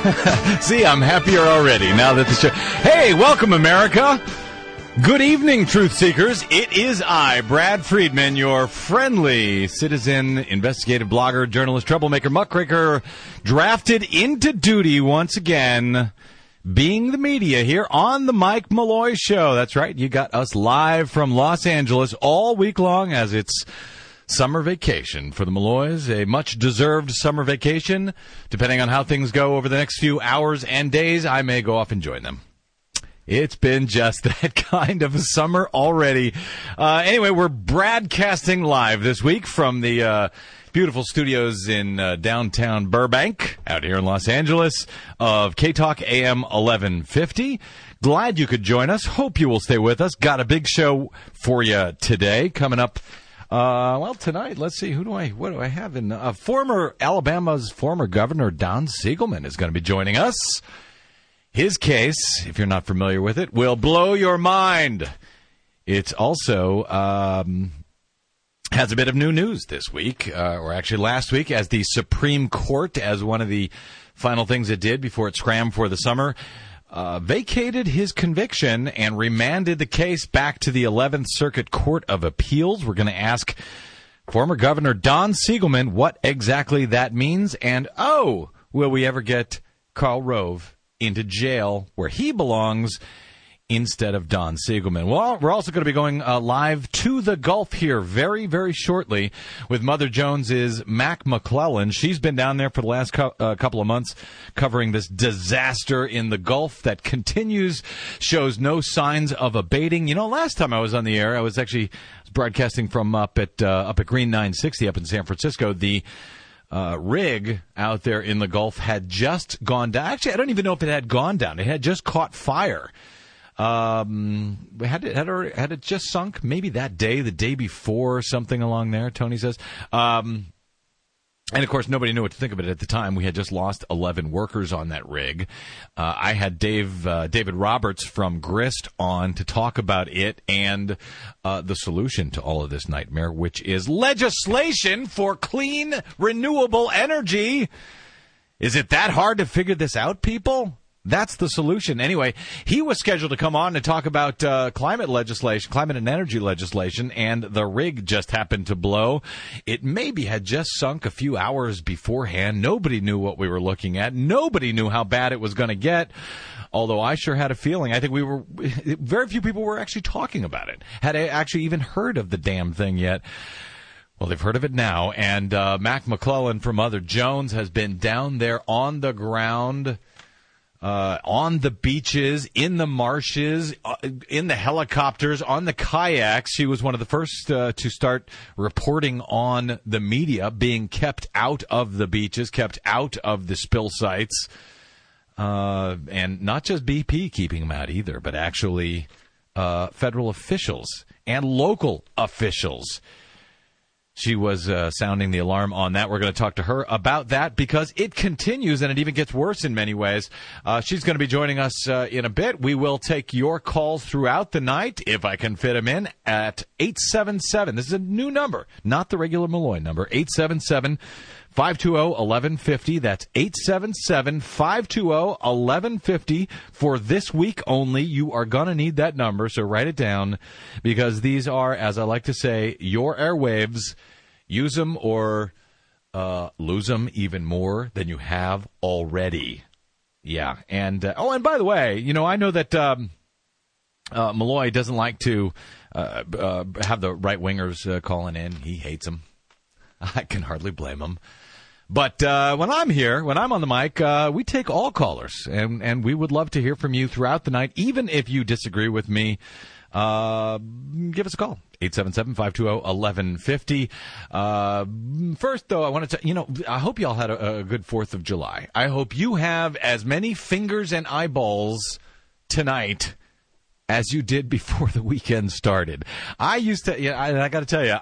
See, I'm happier already now that the show... Hey, welcome, America. Good evening, truth seekers. It is I, Brad Friedman, your friendly citizen, investigative blogger, journalist, troublemaker, muckraker, drafted into duty once again, being the media here on the Mike Malloy Show. That's right. You got us live from Los Angeles all week long as it's summer vacation for the Malloys, a much-deserved summer vacation. Depending on how things go over the next few hours and days, I may go off and join them. It's been just that kind of a summer already. Anyway, we're broadcasting live this week from the beautiful studios in downtown Burbank, out here in Los Angeles, of K-Talk AM 1150. Glad you could join us. Hope you will stay with us. Got a big show for you today coming up. Tonight, let's see, what do I have in, Alabama's former governor, Don Siegelman, is going to be joining us. His case, if you're not familiar with it, will blow your mind. It's also, has a bit of new news this week, or actually last week, as the Supreme Court, as one of the final things it did before it scrammed for the summer, vacated his conviction and remanded the case back to the 11th Circuit Court of Appeals. We're going to ask former Governor Don Siegelman what exactly that means. And, will we ever get Karl Rove into jail where he belongs instead of Don Siegelman? Well, we're also going to be going live to the Gulf here very, very shortly with Mother Jones's Mac McClellan. She's been down there for the last couple of months covering this disaster in the Gulf that continues, shows no signs of abating. You know, last time I was on the air, I was actually broadcasting from up at Green 960 up in San Francisco. The rig out there in the Gulf had just gone down. Actually, I don't even know if it had gone down. It had just caught fire. Had it just sunk maybe that day, the day before, something along there, Tony says. And, of course, nobody knew what to think of it at the time. We had just lost 11 workers on that rig. I had David Roberts from Grist on to talk about it and the solution to all of this nightmare, which is legislation for clean, renewable energy. Is it that hard to figure this out, people? That's the solution. Anyway, he was scheduled to come on to talk about climate and energy legislation, and the rig just happened to blow. It maybe had just sunk a few hours beforehand. Nobody knew what we were looking at. Nobody knew how bad it was going to get, although I sure had a feeling. I think very few people were actually talking about it, had actually even heard of the damn thing yet. Well, they've heard of it now, and Mac McClellan from Mother Jones has been down there on the ground, on the beaches, in the marshes, in the helicopters, on the kayaks. She was one of the first to start reporting on the media being kept out of the beaches, kept out of the spill sites. And not just BP keeping them out either, but actually federal officials and local officials. She was sounding the alarm on that. We're going to talk to her about that because it continues and it even gets worse in many ways. She's going to be joining us in a bit. We will take your calls throughout the night, if I can fit them in, at 877. This is a new number, not the regular Malloy number, 877-520-1150. That's 877-520-1150 for this week only. You are going to need that number, so write it down because these are, as I like to say, your airwaves. Use them or lose them even more than you have already. Yeah. And, and by the way, you know, I know that Malloy doesn't like to have the right-wingers calling in. He hates them. I can hardly blame him. But when I'm here, when I'm on the mic, we take all callers, and we would love to hear from you throughout the night, even if you disagree with me. Give us a call, 877-520-1150. First, though, I want to I hope y'all had a good 4th of July. I hope you have as many fingers and eyeballs tonight as you did before the weekend started. I got to tell you,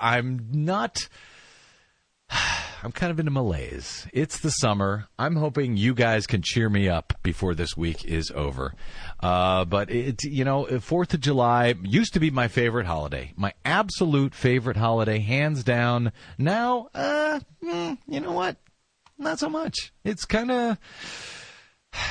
I'm kind of in a malaise. It's the summer. I'm hoping you guys can cheer me up before this week is over. But 4th of July used to be my favorite holiday, my absolute favorite holiday, hands down. Now, you know what? Not so much. It's kind of,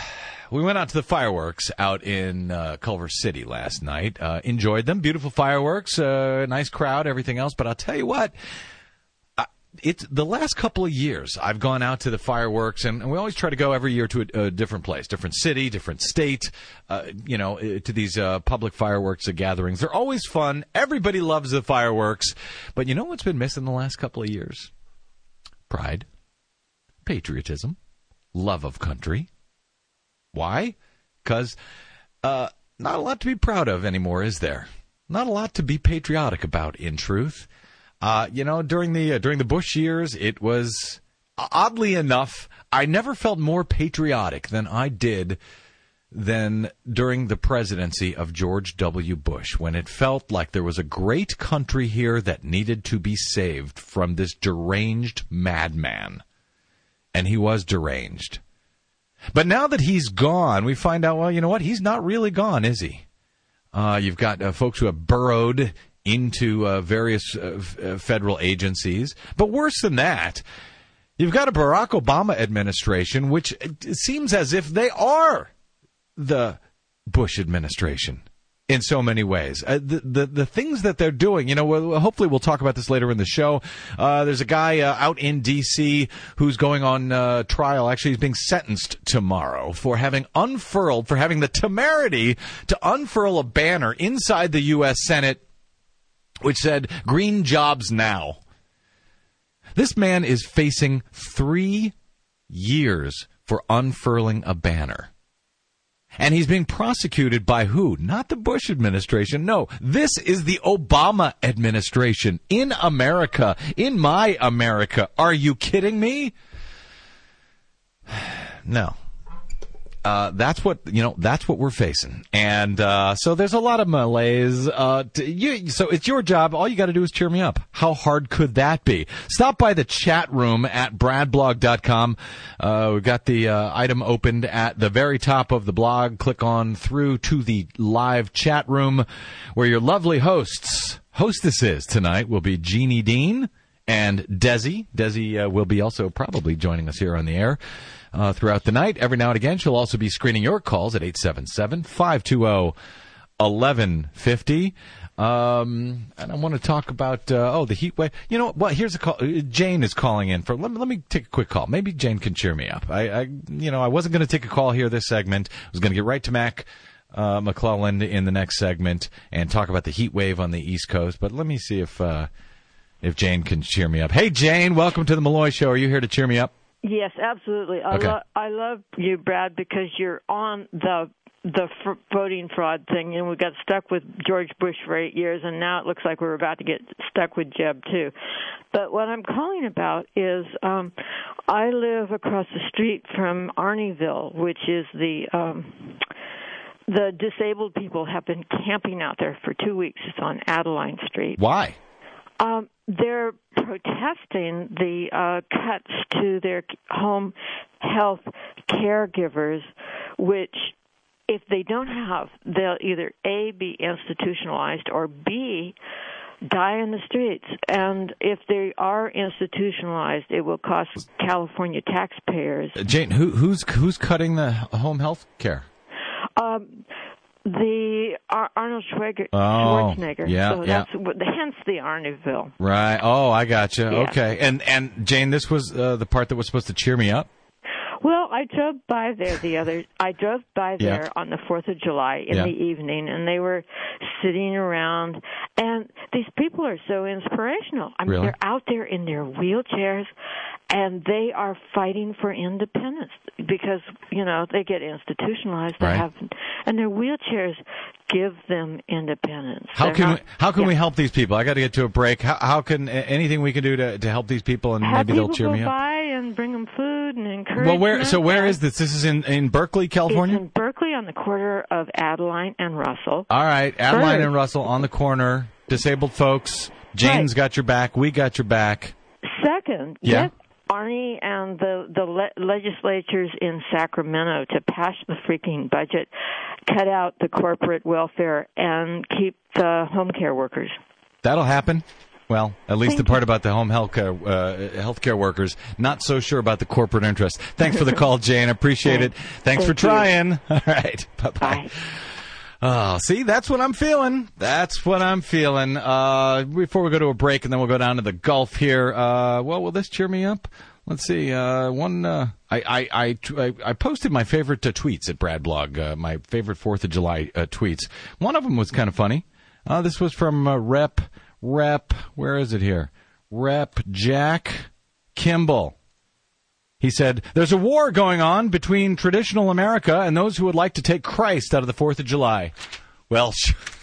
We went out to the fireworks out in Culver City last night. Enjoyed them. Beautiful fireworks, nice crowd, everything else. But I'll tell you what, it's the last couple of years I've gone out to the fireworks, and we always try to go every year to a different place, different city, different state, to these public fireworks gatherings. They're always fun. Everybody loves the fireworks. But you know what's been missing the last couple of years? Pride, patriotism, love of country. Why? Because not a lot to be proud of anymore, is there? Not a lot to be patriotic about, in truth. During the Bush years, it was, oddly enough, I never felt more patriotic than I did during the presidency of George W. Bush, when it felt like there was a great country here that needed to be saved from this deranged madman. And he was deranged. But now that he's gone, we find out, well, you know what? He's not really gone, is he? You've got folks who have burrowed into various federal agencies. But worse than that, you've got a Barack Obama administration, which seems as if they are the Bush administration in so many ways. The things that they're doing, hopefully we'll talk about this later in the show. There's a guy out in D.C. who's going on trial. Actually, he's being sentenced tomorrow for having the temerity to unfurl a banner inside the U.S. Senate which said, "Green jobs now." This man is facing 3 years for unfurling a banner. And he's being prosecuted by who? Not the Bush administration. No, this is the Obama administration in America, in my America. Are you kidding me? No. That's what we're facing. And so there's a lot of malaise. So it's your job. All you got to do is cheer me up. How hard could that be? Stop by the chat room at bradblog.com. We've got the item opened at the very top of the blog. Click on through to the live chat room where your lovely hostesses tonight will be Jeannie Dean and Desi. Desi will be also probably joining us here on the air throughout the night. Every now and again, she'll also be screening your calls at 877-520-1150. And I want to talk about, the heat wave. You know what? Here's a call. Jane is calling in for, let me take a quick call. Maybe Jane can cheer me up. I wasn't going to take a call here this segment. I was going to get right to Mac McClellan in the next segment and talk about the heat wave on the East Coast. But let me see if Jane can cheer me up. Hey, Jane, welcome to the Malloy Show. Are you here to cheer me up? Yes, absolutely. Okay. I love you, Brad, because you're on the voting fraud thing, and we got stuck with George Bush for 8 years, and now it looks like we're about to get stuck with Jeb, too. But what I'm calling about is I live across the street from Arnieville, which is the disabled people have been camping out there for 2 weeks. It's on Adeline Street. Why? They're protesting the cuts to their home health caregivers, which, if they don't have, they'll either A, be institutionalized, or B, die in the streets. And if they are institutionalized, it will cost California taxpayers. Jane, who's cutting the home health care? The Arnold Schwarzenegger. Yeah, so that's hence the Arnieville. Right. Oh, I gotcha. Yeah. Okay. And Jane, this was the part that was supposed to cheer me up? Well, I drove by there on the 4th of July in the evening, and they were sitting around, and these people are so inspirational. I mean, Really? They're out there in their wheelchairs, and they are fighting for independence because, they get institutionalized. Right. And their wheelchairs give them independence. How can we help these people? I got to get to a break. How can anything we can do to help these people, and maybe they'll cheer me Have up? people go by and bring them food and encourage Well, where them. is this? This is in Berkeley, California? It's in Berkeley on the corner of Adeline and Russell. All right, Adeline First. and Russell on the corner. Disabled folks. Jane's got your back. We got your back. Second, get Arnie and the legislatures in Sacramento to pass the freaking budget, cut out the corporate welfare, and keep the home care workers. That'll happen. Well, at least the part about the home healthcare workers. Not so sure about the corporate interest. Thanks for the call, Jane. Appreciate it. Thanks for trying. All right. Bye-bye. Bye. Oh, see, that's what I'm feeling. That's what I'm feeling. Before we go to a break, and then we'll go down to the Gulf here. Well, will this cheer me up? Let's see. I posted my favorite tweets at Brad Blog, my favorite 4th of July tweets. One of them was kind of funny. This was from Rep, where is it here? Rep Jack Kimball. He said, there's a war going on between traditional America and those who would like to take Christ out of the 4th of July. Well,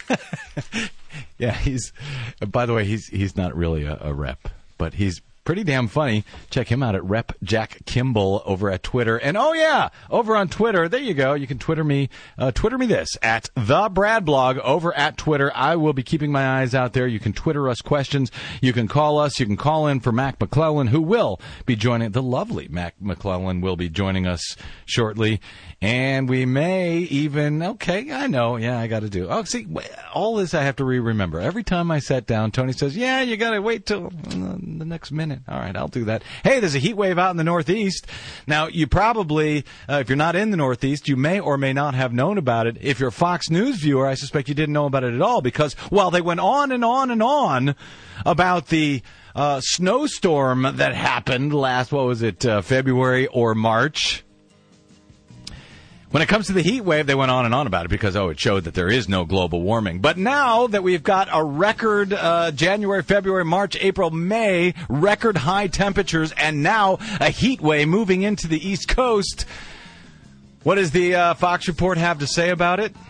yeah, by the way, he's not really a rep, but he's pretty damn funny. Check him out at Rep Jack Kimball over at Twitter. And oh yeah, over on Twitter, there you go. You can Twitter me this at the Brad Blog over at Twitter. I will be keeping my eyes out there. You can Twitter us questions. You can call us. You can call in for Mac McClellan, who will be joining. The lovely Mac McClellan will be joining us shortly. And we may even, okay, I know, yeah, I got to do. Oh, see, all this I have to remember. Every time I sat down, Tony says, yeah, you got to wait till the next minute. All right, I'll do that. Hey, there's a heat wave out in the Northeast. Now, you probably, if you're not in the Northeast, you may or may not have known about it. If you're a Fox News viewer, I suspect you didn't know about it at all because, while they went on and on and on about the snowstorm that happened last, February or March. When it comes to the heat wave, they went on and on about it because, it showed that there is no global warming. But now that we've got a record January, February, March, April, May, record high temperatures, and now a heat wave moving into the East Coast, what does the Fox report have to say about it?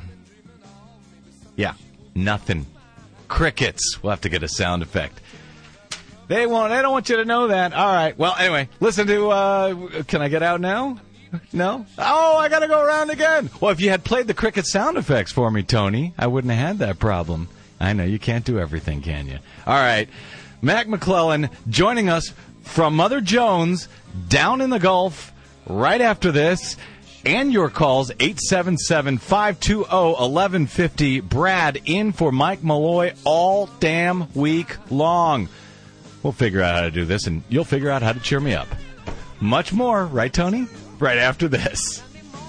Yeah, nothing. Crickets. We'll have to get a sound effect. They don't want you to know that. All right. Well, anyway, listen to, can I get out now? No? Oh, I got to go around again. Well, if you had played the cricket sound effects for me, Tony, I wouldn't have had that problem. I know, you can't do everything, can you? All right. Mac McClellan joining us from Mother Jones down in the Gulf right after this. And your calls, 877-520-1150. Brad in for Mike Malloy all damn week long. We'll figure out how to do this, and you'll figure out how to cheer me up. Much more, right, Tony? Right after this.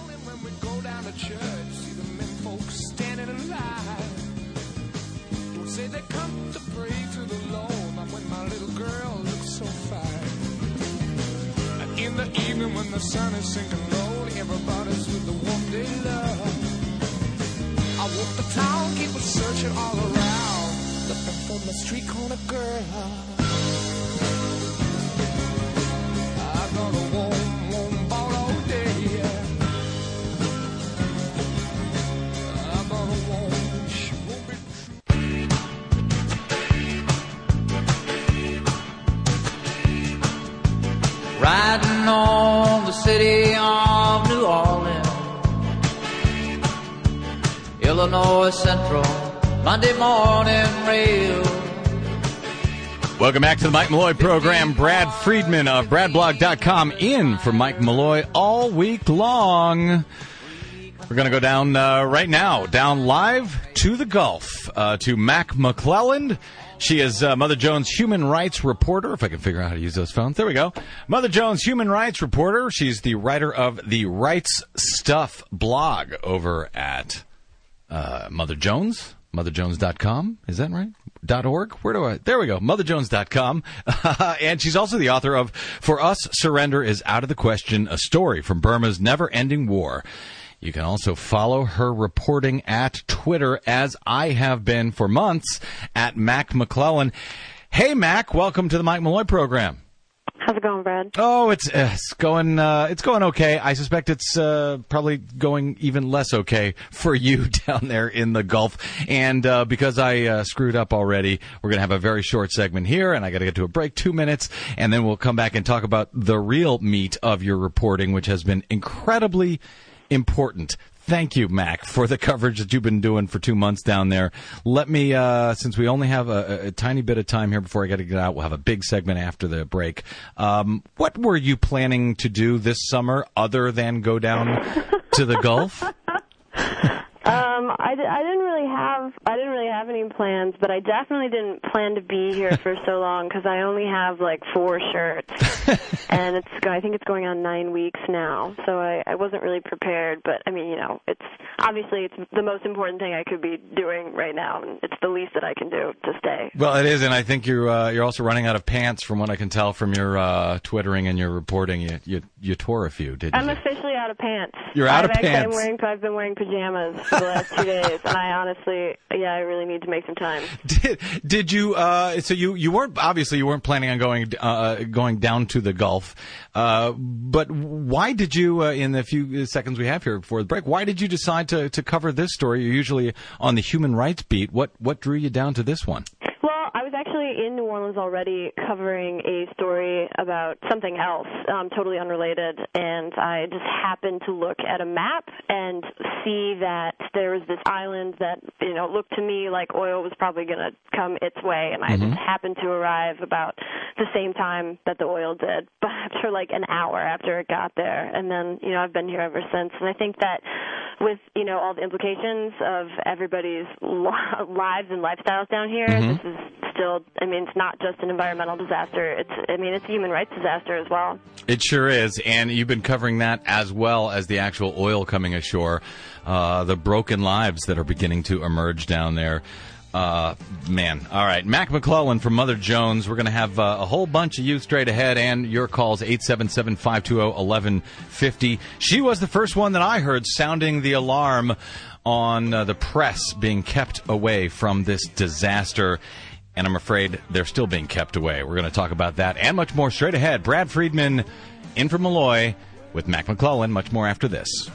In the evening when the sun is sinking low, everybody's with the one day love. I walk the town, keep it searching all around, looking for the street corner girl. I got a warm ball all day. I got a warm, she won't be Riding on the city of New Orleans, Illinois Central, Monday morning rail. Welcome back to the Mike Malloy program. Brad Friedman of BradBlog.com in for Mike Malloy all week long. We're going to go down right now, down live to the Gulf, to Mac McClellan. She is Mother Jones' human rights reporter, if I can figure out how to use those phones. There we go. Mother Jones' human rights reporter. She's the writer of the Rights Stuff blog over at Mother Jones, motherjones.com. Is that right? .org? There we go. motherjones.com. And she's also the author of For Us, Surrender is Out of the Question, a story from Burma's never-ending war. You can also follow her reporting at Twitter, as I have been for months, at Mac McClellan. Hey, Mac, welcome to the Mike Malloy program. How's it going, Brad? Oh, it's going okay. I suspect it's probably going even less okay for you down there in the Gulf. And because I screwed up already, we're going to have a very short segment here, and I got to get to a break, 2 minutes, and then we'll come back and talk about the real meat of your reporting, which has been incredibly important. Thank you, Mac, for the coverage that you've been doing for 2 months down there. Let me, since we only have a tiny bit of time here before I got to get out, we'll have a big segment after the break. What were you planning to do this summer other than go down to the Gulf? I didn't really have any plans, but I definitely didn't plan to be here for so long because I only have like 4 shirts, and I think it's going on 9 weeks now. So I wasn't really prepared, but I mean, it's the most important thing I could be doing right now, and it's the least that I can do to stay. Well, it is, and I think you're also running out of pants from what I can tell from your twittering and your reporting. You tore a few, didn't you? I'm officially out of pants. You're out of pants. I've been wearing pajamas for the last 2 days, and I honestly, I really need to make some time. Did you? So you weren't planning on going down to the Gulf, but why did you? In the few seconds we have here before the break, why did you decide to cover this story? You're usually on the human rights beat. What drew you down to this one? Well, I was actually in New Orleans already covering a story about something else, totally unrelated, and I just happened to look at a map and see that there was this island that, looked to me like oil was probably going to come its way, and I just happened to arrive about the same time that the oil did, but after like an hour after it got there, and then, I've been here ever since, and I think that with, all the implications of everybody's lives and lifestyles down here, this is still, it's not just an environmental disaster. It's a human rights disaster as well. It sure is, and you've been covering that as well as the actual oil coming ashore, the broken lives that are beginning to emerge down there. Man. All right. Mac McClellan from Mother Jones. We're going to have a whole bunch of you straight ahead, and your calls, 877-520-1150. She was the first one that I heard sounding the alarm on the press being kept away from this disaster. And I'm afraid they're still being kept away. We're going to talk about that and much more straight ahead. Brad Friedman in from Malloy with Mac McClellan. Much more after this.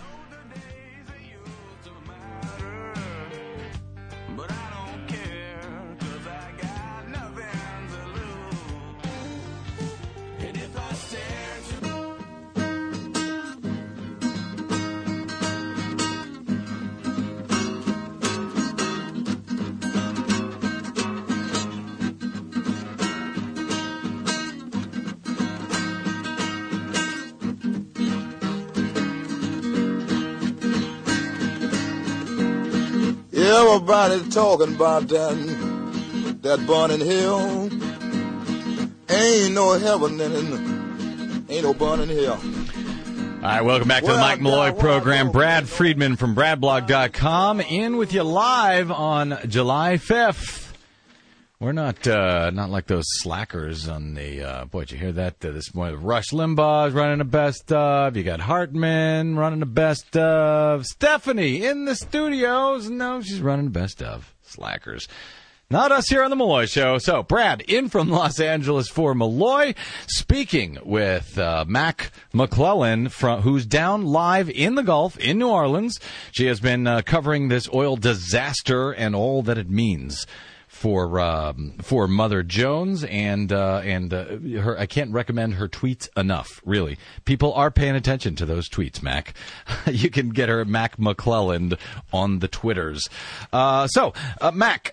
Everybody talking about that burning hell. Ain't no heaven and ain't no burning hell. All right, welcome back to the Mike Malloy program. Brad Friedman from BradBlog.com in with you live on July 5th. We're not like those slackers on the, boy, did you hear that this morning? Rush Limbaugh's running the best of. You got Hartman running the best of. Stephanie in the studios. No, she's running the best of. Slackers. Not us here on the Malloy Show. So, Brad, in from Los Angeles for Malloy, speaking with Mac McClellan, who's down live in the Gulf in New Orleans. She has been covering this oil disaster and all that it means for Mother Jones and her. I can't recommend her tweets enough. Really, people are paying attention to those tweets. Mac, you can get her Mac McClellan on the Twitters. Mac,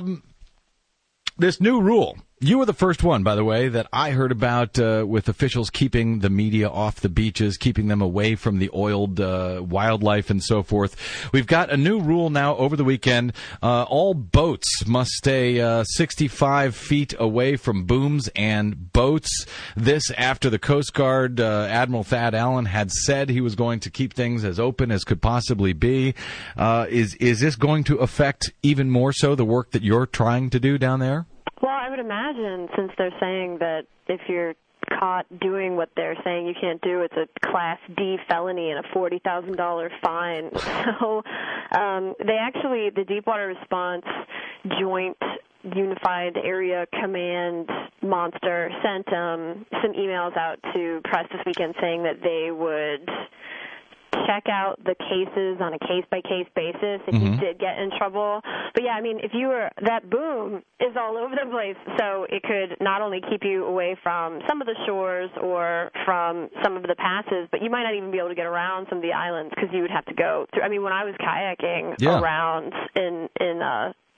this new rule. You were the first one, by the way, that I heard about with officials keeping the media off the beaches, keeping them away from the oiled wildlife and so forth. We've got a new rule now over the weekend. All boats must stay 65 feet away from booms and boats. This after the Coast Guard Admiral Thad Allen had said he was going to keep things as open as could possibly be. Is this going to affect even more so the work that you're trying to do down there? Well, I would imagine, since they're saying that if you're caught doing what they're saying you can't do, it's a Class D felony and a $40,000 fine. So the Deepwater Response Joint Unified Area Command Monster sent some emails out to press this weekend saying that they would check out the cases on a case-by-case basis if you did get in trouble. But yeah, if you were, that boom is all over the place, so it could not only keep you away from some of the shores or from some of the passes, but you might not even be able to get around some of the islands because you would have to go through. When I was kayaking around in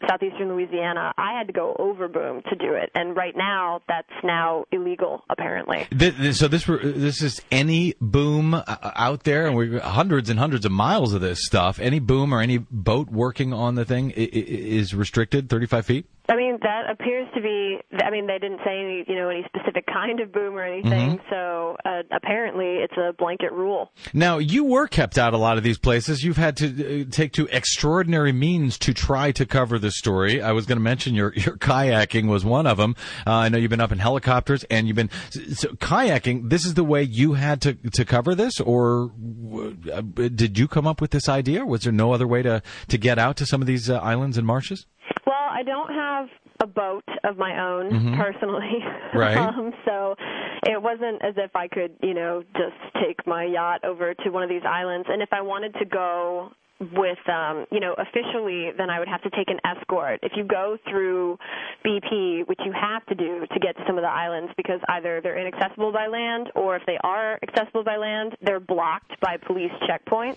southeastern Louisiana, I had to go over boom to do it. And right now, that's now illegal, apparently. So this is any boom out there, and we're hundreds and hundreds of miles of this stuff. Any boom or any boat working on the thing is restricted 35 feet? I mean, that appears to be, I mean, they didn't say any specific kind of boom or anything, so apparently it's a blanket rule. Now, you were kept out a lot of these places. You've had to take to extraordinary means to try to cover this story. I was going to mention your kayaking was one of them. I know you've been up in helicopters, and you've been so kayaking. This is the way you had to cover this, or did you come up with this idea? Was there no other way to get out to some of these islands and marshes? Well, I don't have a boat of my own personally. Right. So it wasn't as if I could, just take my yacht over to one of these islands. And if I wanted to go with, officially, then I would have to take an escort. If you go through BP, which you have to do to get to some of the islands, because either they're inaccessible by land, or if they are accessible by land, they're blocked by police checkpoints.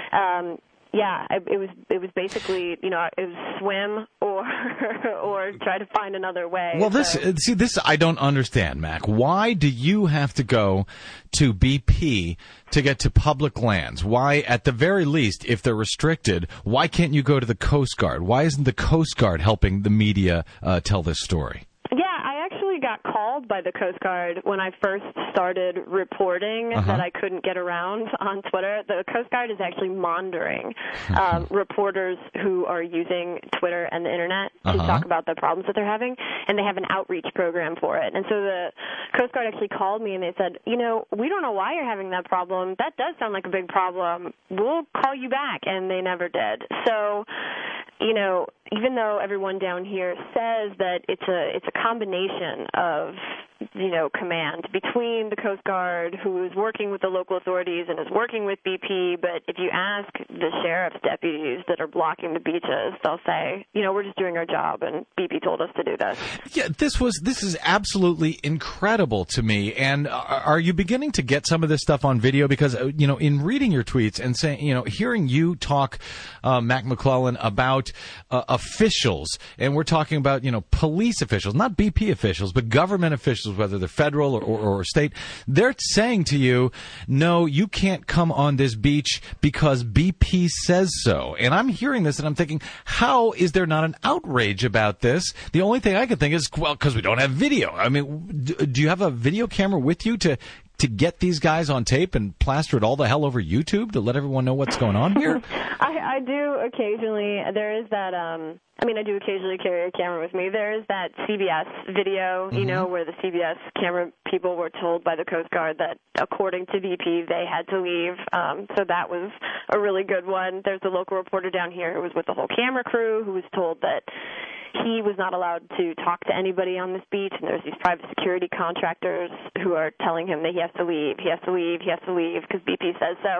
Yeah, it was basically, it was swim or try to find another way. Well, this I don't understand, Mac. Why do you have to go to BP to get to public lands? Why, at the very least, if they're restricted, why can't you go to the Coast Guard? Why isn't the Coast Guard helping the media tell this story? Got called by the Coast Guard when I first started reporting that I couldn't get around on Twitter. The Coast Guard is actually monitoring reporters who are using Twitter and the Internet to talk about the problems that they're having, and they have an outreach program for it. And so the Coast Guard actually called me, and they said, we don't know why you're having that problem. That does sound like a big problem. We'll call you back, and they never did. So, even though everyone down here says that it's a combination of command between the Coast Guard, who is working with the local authorities and is working with BP, but if you ask the sheriff's deputies that are blocking the beaches, they'll say, we're just doing our job, and BP told us to do this. Yeah, this is absolutely incredible to me. And are you beginning to get some of this stuff on video? Because, in reading your tweets and saying, hearing you talk, Mac McClellan, about officials, and we're talking about, police officials, not BP officials, but government officials, whether they're federal or state, they're saying to you, no, you can't come on this beach because BP says so. And I'm hearing this and I'm thinking, how is there not an outrage about this? The only thing I can think is, well, because we don't have video. I mean, do you have a video camera with you to get these guys on tape and plaster it all the hell over YouTube to let everyone know what's going on here? I do occasionally. There is that, I do occasionally carry a camera with me. There is that CBS video, where the CBS camera people were told by the Coast Guard that, according to BP, they had to leave. So that was a really good one. There's a local reporter down here who was with the whole camera crew who was told that he was not allowed to talk to anybody on this beach, and there's these private security contractors who are telling him that he has to leave, because BP says so.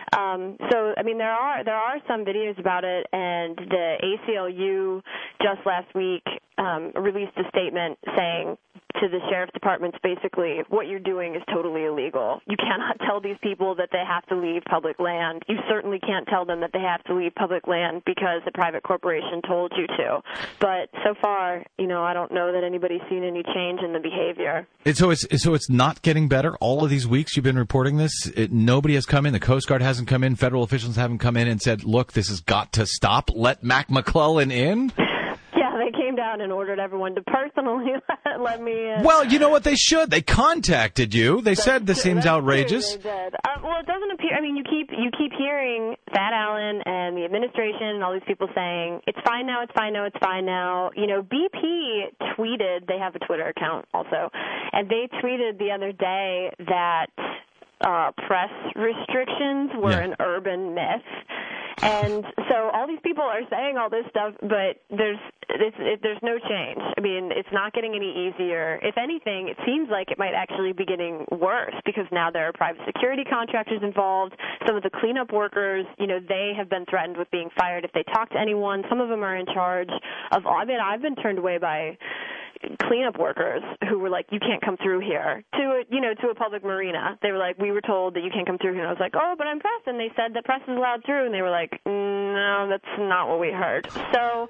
There are some videos about it, and the ACLU just last week released a statement saying to the sheriff's departments, basically, what you're doing is totally illegal. You cannot tell these people that they have to leave public land. You certainly can't tell them that they have to leave public land because a private corporation told you to. But so far, I don't know that anybody's seen any change in the behavior. So it's not getting better? All of these weeks you've been reporting this, nobody has come in, the Coast Guard hasn't come in, federal officials haven't come in and said, look, this has got to stop, let Mac McClellan in? They came down and ordered everyone to personally let me in. Well, you know what they should? They contacted you. They said this seems outrageous. They did. Well, it doesn't appear. You keep hearing Thad Allen and the administration and all these people saying it's fine now, it's fine now, it's fine now. BP tweeted. They have a Twitter account also, and they tweeted the other day that press restrictions were an urban myth. And so all these people are saying all this stuff, but there's no change. It's not getting any easier. If anything, it seems like it might actually be getting worse because now there are private security contractors involved. Some of the cleanup workers, they have been threatened with being fired if they talk to anyone. Some of them are in charge of I've been turned away by cleanup workers who were like, you can't come through here to a public marina. They were like, we were told that you can't come through here. And I was like, oh, but I'm press. And they said that press is allowed through. And they were like, no, that's not what we heard. So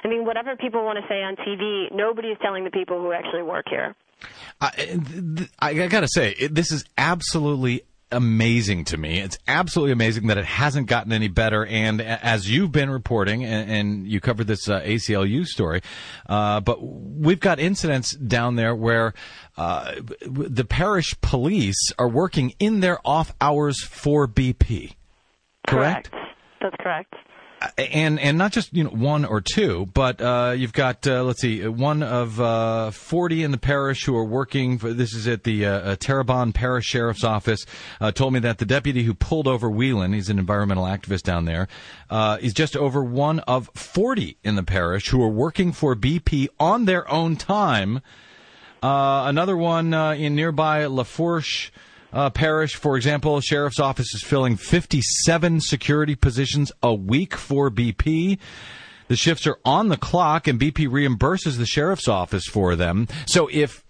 I mean, whatever people want to say on TV, nobody is telling the people who actually work here. I got to say, this is absolutely amazing to me. It's absolutely amazing that it hasn't gotten any better. And as you've been reporting, and you covered this ACLU story, but we've got incidents down there where the parish police are working in their off hours for BP. Correct? That's correct. And not just one or two, but you've got one of 40 in the parish who are working. This is at the Terrebonne Parish Sheriff's Office. Told me that the deputy who pulled over Whelan, he's an environmental activist down there, is just over one of 40 in the parish who are working for BP on their own time. Another one in nearby Lafourche Parish, for example, sheriff's office is filling 57 security positions a week for BP. The shifts are on the clock, and BP reimburses the sheriff's office for them. So if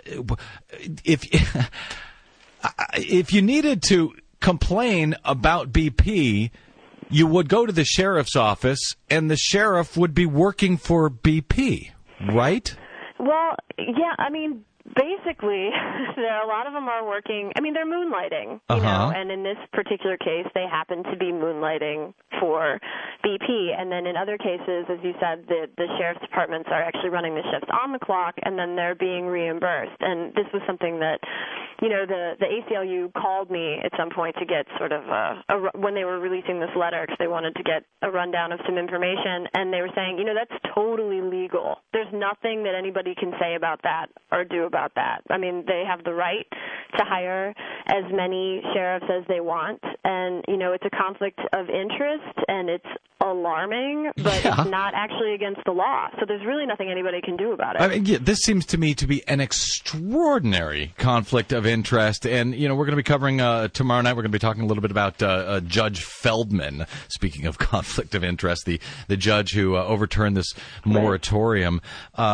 you needed to complain about BP, you would go to the sheriff's office, and the sheriff would be working for BP, right? Well, yeah, I mean, basically, a lot of them are working. I mean, they're moonlighting, you know, and in this particular case, they happen to be moonlighting for BP. And then in other cases, as you said, the sheriff's departments are actually running the shifts on the clock, and then they're being reimbursed. And this was something that, the ACLU called me at some point to get sort of when they were releasing this letter, because they wanted to get a rundown of some information, and they were saying, that's totally legal. There's nothing that anybody can say about that or do about that. I mean, they have the right to hire as many sheriffs as they want, and, it's a conflict of interest, and it's alarming, but it's not actually against the law. So there's really nothing anybody can do about it. I mean, this seems to me to be an extraordinary conflict of interest, and, we're going to be covering tomorrow night, we're going to be talking a little bit about Judge Feldman, speaking of conflict of interest, the judge who overturned this moratorium.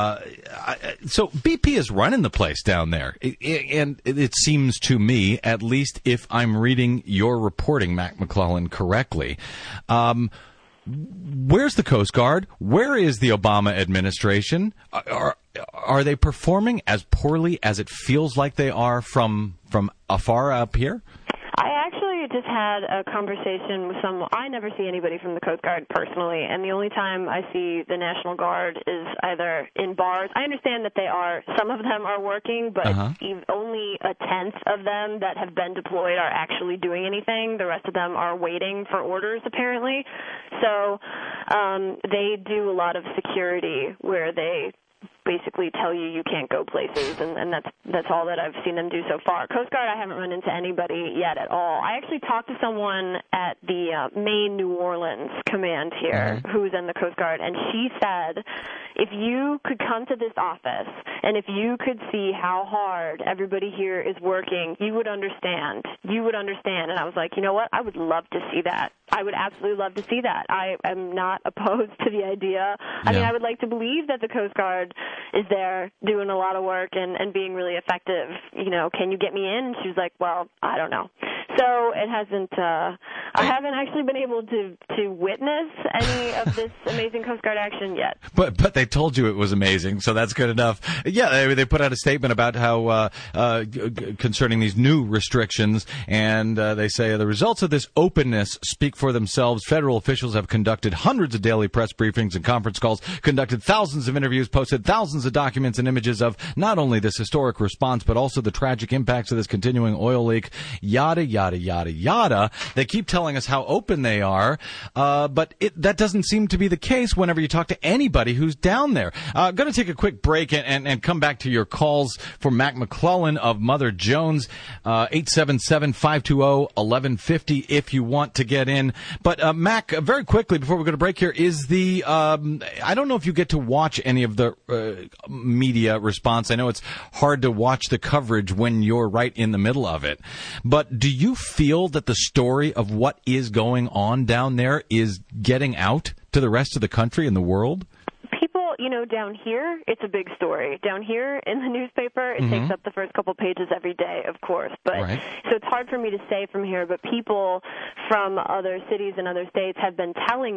So BP is running the place down there, and it seems to me, at least if I'm reading your reporting, Mac McClellan, correctly, where's the Coast Guard? Where is the Obama administration? Are they performing as poorly as it feels like they are from afar up here? I actually just had a conversation with someone. I never see anybody from the Coast Guard personally, and the only time I see the National Guard is either in bars. I understand that some of them are working, but only a tenth of them that have been deployed are actually doing anything. The rest of them are waiting for orders, apparently. So they do a lot of security where they basically tell you can't go places, and that's all that I've seen them do so far. Coast Guard, I haven't run into anybody yet at all. I actually talked to someone at the Maine New Orleans command here who's in the Coast Guard, and she said, if you could come to this office and if you could see how hard everybody here is working, you would understand. You would understand. And I was like, you know what? I would love to see that. I would absolutely love to see that. I am not opposed to the idea. I mean, I would like to believe that the Coast Guard is there doing a lot of work and being really effective. Can you get me in? And she was like, well, I don't know. So it hasn't, I haven't actually been able to witness any of this amazing Coast Guard action yet. But they told you it was amazing, so that's good enough. Yeah, they put out a statement about how, concerning these new restrictions, and they say the results of this openness speak for themselves. Federal officials have conducted hundreds of daily press briefings and conference calls, conducted thousands of interviews, posted thousands of documents and images of not only this historic response, but also the tragic impacts of this continuing oil leak, yada, yada, yada, yada. They keep telling us how open they are, but that doesn't seem to be the case whenever you talk to anybody who's down there. Going to take a quick break and come back to your calls for Mac McClellan of Mother Jones, 877-520-1150 if you want to get in. But Mac, very quickly before we go to break here, is the I don't know if you get to watch any of the media response. I know it's hard to watch the coverage when you're right in the middle of it. But do you feel that the story of what is going on down there is getting out to the rest of the country and the world? People, down here, it's a big story. Down here in the newspaper, it takes up the first couple pages every day, of course. But so it's hard for me to say from here, but people from other cities and other states have been telling me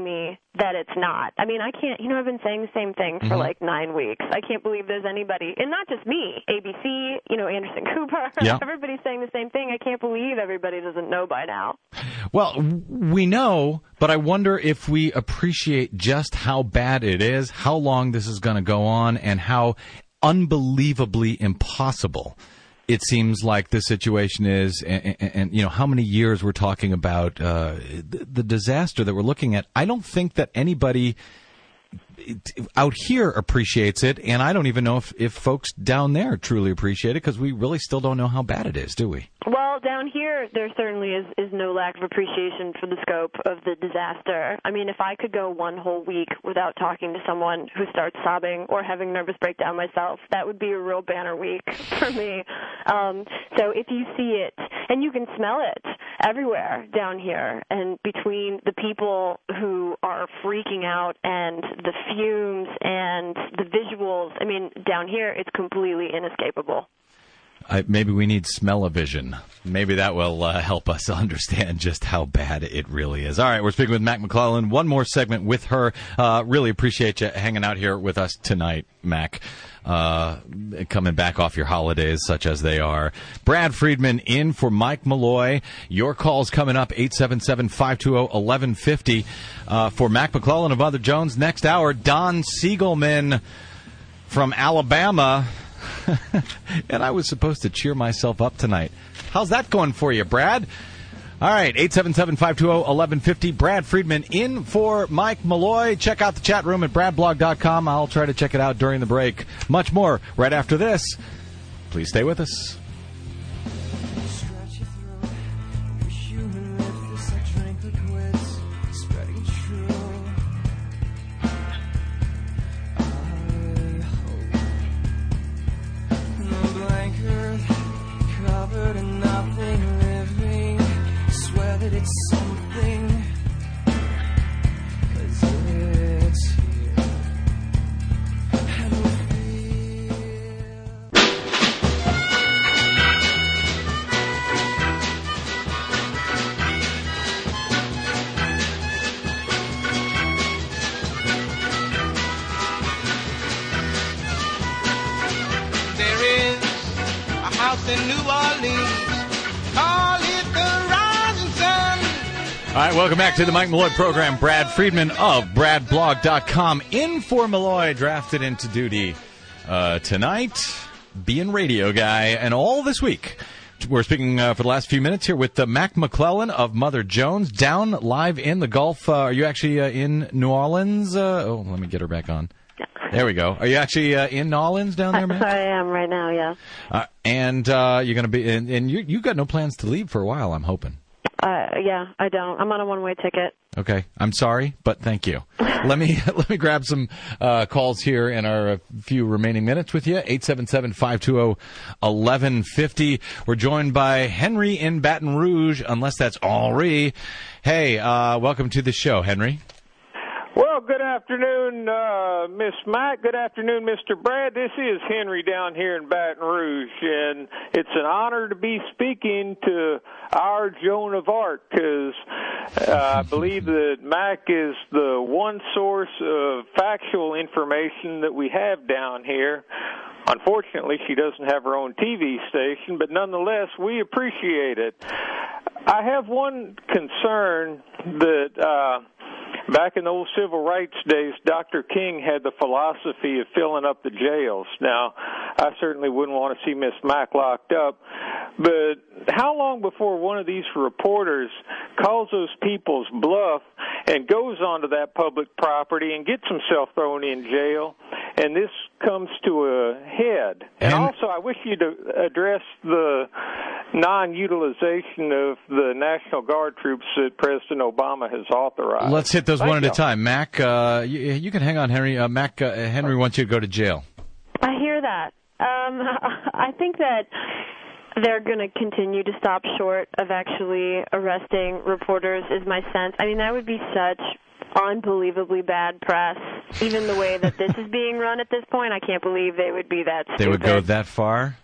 that it's not. I mean, I can't, I've been saying the same thing for like 9 weeks. I can't believe there's anybody, and not just me, ABC, Anderson Cooper, yeah. Everybody's saying the same thing. I can't believe everybody doesn't know by now. Well, we know, but I wonder if we appreciate just how bad it is, how long this is going to go on, and how unbelievably impossible it seems like this situation is, and how many years we're talking about the disaster that we're looking at. I don't think that anybody out here appreciates it, and I don't even know if folks down there truly appreciate it, because we really still don't know how bad it is, do we? Well, down here, there certainly is no lack of appreciation for the scope of the disaster. I mean, if I could go one whole week without talking to someone who starts sobbing or having nervous breakdown myself, that would be a real banner week for me. So if you see it, and you can smell it everywhere down here, and between the people who are freaking out and the fumes and the visuals, I mean, down here, it's completely inescapable. Maybe we need smell-o-vision. Maybe that will help us understand just how bad it really is. All right, we're speaking with Mac McClellan. One more segment with her. Really appreciate you hanging out here with us tonight, Mac. Coming back off your holidays, such as they are. Brad Friedman in for Mike Malloy. Your call's coming up, 877-520-1150. For Mac McClellan of Mother Jones, next hour, Don Siegelman from Alabama. And I was supposed to cheer myself up tonight. How's that going for you, Brad? All right, 877-520-1150. Brad Friedman in for Mike Malloy. Check out the chat room at bradblog.com. I'll try to check it out during the break. Much more right after this. Please stay with us. It's something, 'cause it's here. And we there is a house in New Orleans. Call it the Rising Sun. All right, welcome back to the Mike Malloy program. Brad Friedman of bradblog.com in for Malloy, drafted into duty tonight, being radio guy, and all this week. We're speaking for the last few minutes here with Mac McClellan of Mother Jones, down live in the Gulf. Are you actually in New Orleans? Let me get her back on. There we go. Are you actually in New Orleans down there, Mac? I am right now, yeah. And you're going to be, and you got no plans to leave for a while, I'm hoping. Yeah, I don't. I'm on a one-way ticket. Okay, I'm sorry, but thank you. Let me grab some calls here in our few remaining minutes with you. 877-520-1150. We're joined by Henry in Baton Rouge, unless that's Henri. Hey, welcome to the show, Henry. Well, good afternoon, Miss Mac. Good afternoon, Mr. Brad. This is Henry down here in Baton Rouge, and it's an honor to be speaking to our Joan of Arc, because I believe that Mac is the one source of factual information that we have down here. Unfortunately, she doesn't have her own TV station, but nonetheless, we appreciate it. I have one concern that back in the old civil rights days, Dr. King had the philosophy of filling up the jails. Now, I certainly wouldn't want to see Miss Mac locked up, but how long before one of these reporters calls those people's bluff and goes onto that public property and gets himself thrown in jail, and this comes to a head? And also, I wish you'd address the non-utilization of the National Guard troops that President Obama has authorized. Let's hit those one at a time. Mac, you can hang on, Henry. Mac, Henry wants you to go to jail. I hear that. I think that they're going to continue to stop short of actually arresting reporters, is my sense. I mean, that would be such unbelievably bad press. Even the way that this is being run at this point, I can't believe they would be that stupid. They would go that far?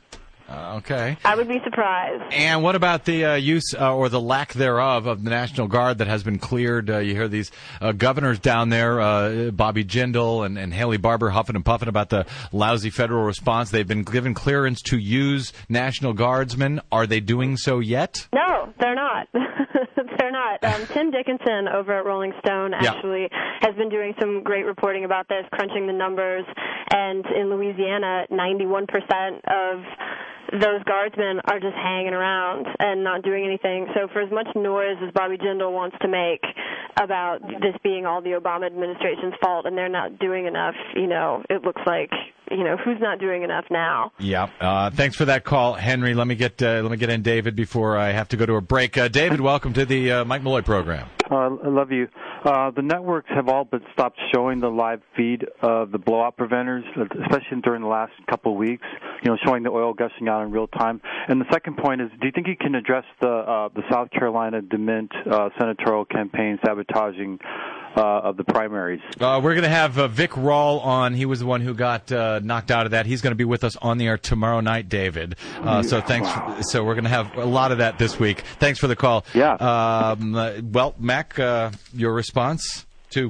Okay. I would be surprised. And what about the use or the lack thereof of the National Guard that has been cleared? You hear these governors down there, Bobby Jindal and Haley Barbour, huffing and puffing about the lousy federal response. They've been given clearance to use National Guardsmen. Are they doing so yet? No, they're not. They're not. Tim Dickinson over at Rolling Stone actually has been doing some great reporting about this, crunching the numbers. And in Louisiana, 91% of those guardsmen are just hanging around and not doing anything. So for as much noise as Bobby Jindal wants to make about this being all the Obama administration's fault and they're not doing enough, it looks like, who's not doing enough now? Yeah. Thanks for that call, Henry. Let me get in David before I have to go to a break. David, welcome to the Mike Malloy program. I love you. The networks have all but stopped showing the live feed of the blowout preventers, especially during the last couple of weeks, showing the oil gushing out in real time. And the second point is, do you think you can address the South Carolina DeMint senatorial campaign sabotaging of the primaries? We're going to have Vic Rawl on. He was the one who got knocked out of that. He's going to be with us on the air tomorrow night, David. So thanks. So we're going to have a lot of that this week. Thanks for the call. Yeah. Well, Mac, your response to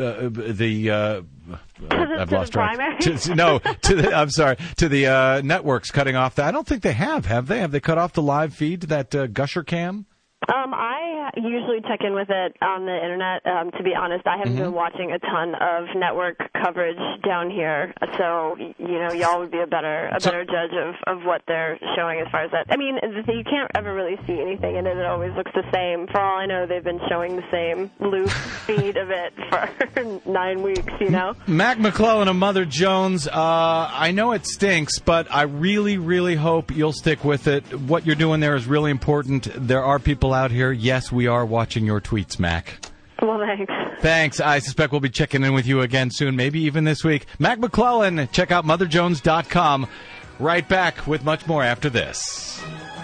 I've lost track. I'm sorry. To the networks cutting off I don't think they have they? Have they cut off the live feed, that Gusher Cam? I usually check in with it on the internet. To be honest, I haven't been watching a ton of network coverage down here, so y'all would be a better judge of what they're showing as far as that. I mean, you can't ever really see anything in it. It always looks the same. For all I know, they've been showing the same loop feed of it for 9 weeks. Mac McClellan of Mother Jones. I know it stinks, but I really, really hope you'll stick with it. What you're doing there is really important. There are people out here. Yes, we are watching your tweets, Mac. Well, thanks. Thanks. I suspect we'll be checking in with you again soon, maybe even this week. Mac McClellan, check out MotherJones.com. Right back with much more after this.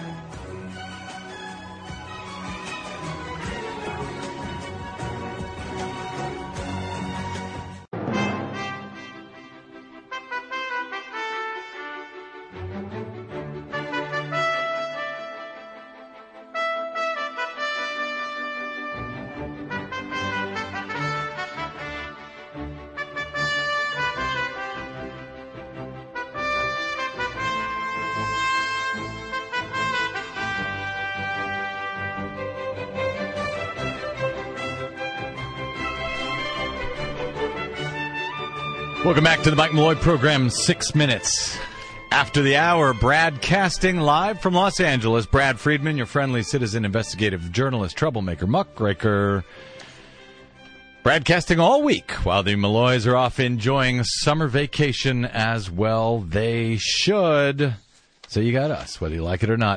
Welcome back to the Mike Malloy program. 6 minutes after the hour, broadcasting live from Los Angeles. Brad Friedman, your friendly citizen, investigative journalist, troublemaker, muckraker. Broadcasting all week while the Malloys are off enjoying summer vacation as well. They should. So you got us, whether you like it or not.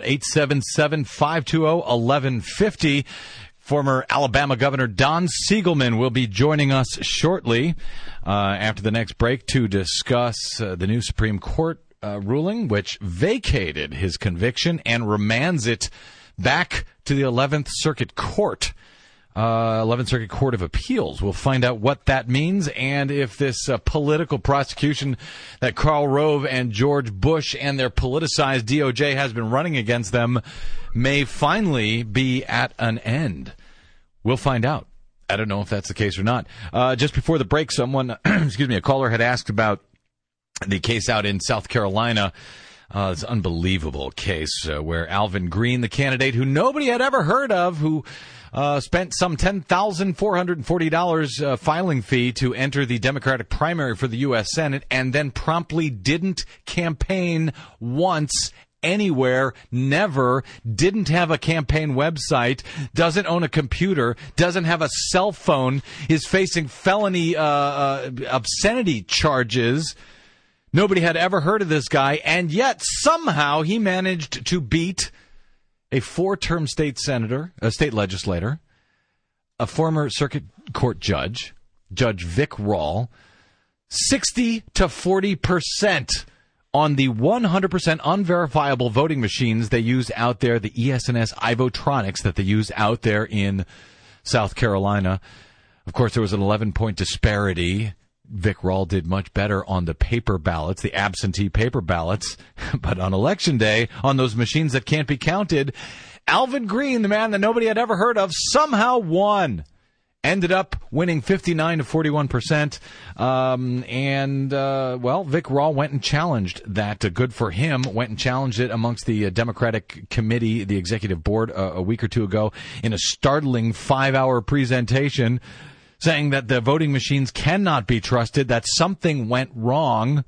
877-520-1150. Former Alabama Governor Don Siegelman will be joining us shortly after the next break to discuss the new Supreme Court ruling, which vacated his conviction and remands it back to the 11th Circuit Court. 11th Circuit Court of Appeals. We'll find out what that means and if this political prosecution that Karl Rove and George Bush and their politicized DOJ has been running against them may finally be at an end. We'll find out. I don't know if that's the case or not. Just before the break, someone, a caller had asked about the case out in South Carolina. This unbelievable case where Alvin Green, the candidate who nobody had ever heard of, who spent some $10,440 filing fee to enter the Democratic primary for the U.S. Senate and then promptly didn't campaign once anywhere, never, didn't have a campaign website, doesn't own a computer, doesn't have a cell phone, is facing felony obscenity charges. Nobody had ever heard of this guy, and yet somehow he managed to beat a 4-term state senator, a state legislator, a former circuit court judge, Judge Vic Rawl, 60 to 40% on the 100% unverifiable voting machines they use out there, the ES&S iVotronics that they use out there in South Carolina. Of course, there was an 11-point disparity Vic Rawl did much better on the paper ballots, the absentee paper ballots. But on Election Day, on those machines that can't be counted, Alvin Green, the man that nobody had ever heard of, somehow won. Ended up winning 59 to 41%. Vic Rawl went and challenged that. Good for him. Went and challenged it amongst the Democratic committee, the executive board, a week or two ago in a startling 5-hour presentation, saying that the voting machines cannot be trusted, that something went wrong.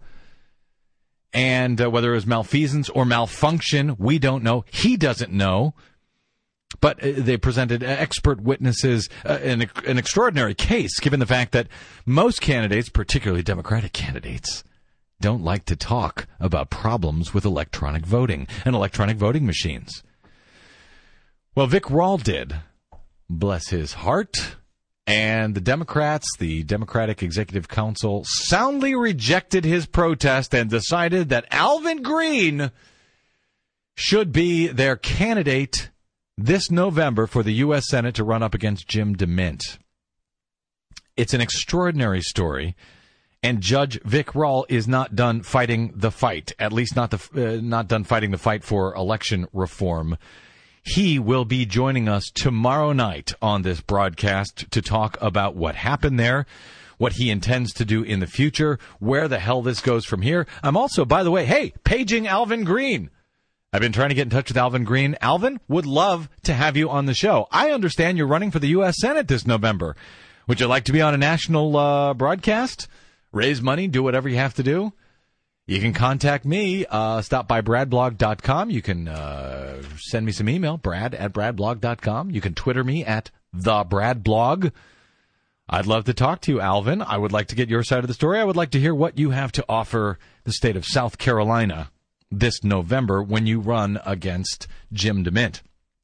And whether it was malfeasance or malfunction, we don't know. He doesn't know. But they presented expert witnesses, an extraordinary case, given the fact that most candidates, particularly Democratic candidates, don't like to talk about problems with electronic voting and electronic voting machines. Well, Vic Rawl did, bless his heart, and the Democrats, the Democratic Executive Council, soundly rejected his protest and decided that Alvin Green should be their candidate this November for the U.S. Senate to run up against Jim DeMint. It's an extraordinary story, and Judge Vic Rawl is not done fighting the fight, at least not done fighting the fight for election reform. He will be joining us tomorrow night on this broadcast to talk about what happened there, what he intends to do in the future, where the hell this goes from here. I'm also, by the way, paging Alvin Green. I've been trying to get in touch with Alvin Green. Alvin, would love to have you on the show. I understand you're running for the U.S. Senate this November. Would you like to be on a national broadcast? Raise money, do whatever you have to do? You can contact me. Stop by bradblog.com. You can send me some email, brad@bradblog.com. You can Twitter me at @thebradblog. I'd love to talk to you, Alvin. I would like to get your side of the story. I would like to hear what you have to offer the state of South Carolina this November when you run against Jim DeMint.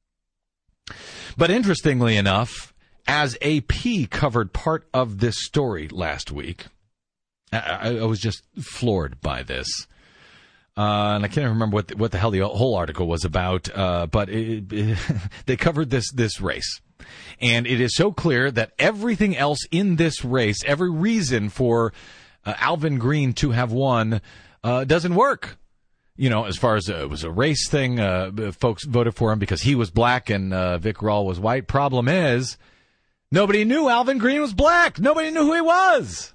But interestingly enough, as AP covered part of this story last week, I was just floored by this. And I can't remember what the hell the whole article was about, but they covered this race. And it is so clear that everything else in this race, every reason for Alvin Green to have won, doesn't work. You know, as far as it was a race thing, folks voted for him because he was black and Vic Rawl was white. Problem is, nobody knew Alvin Green was black. Nobody knew who he was.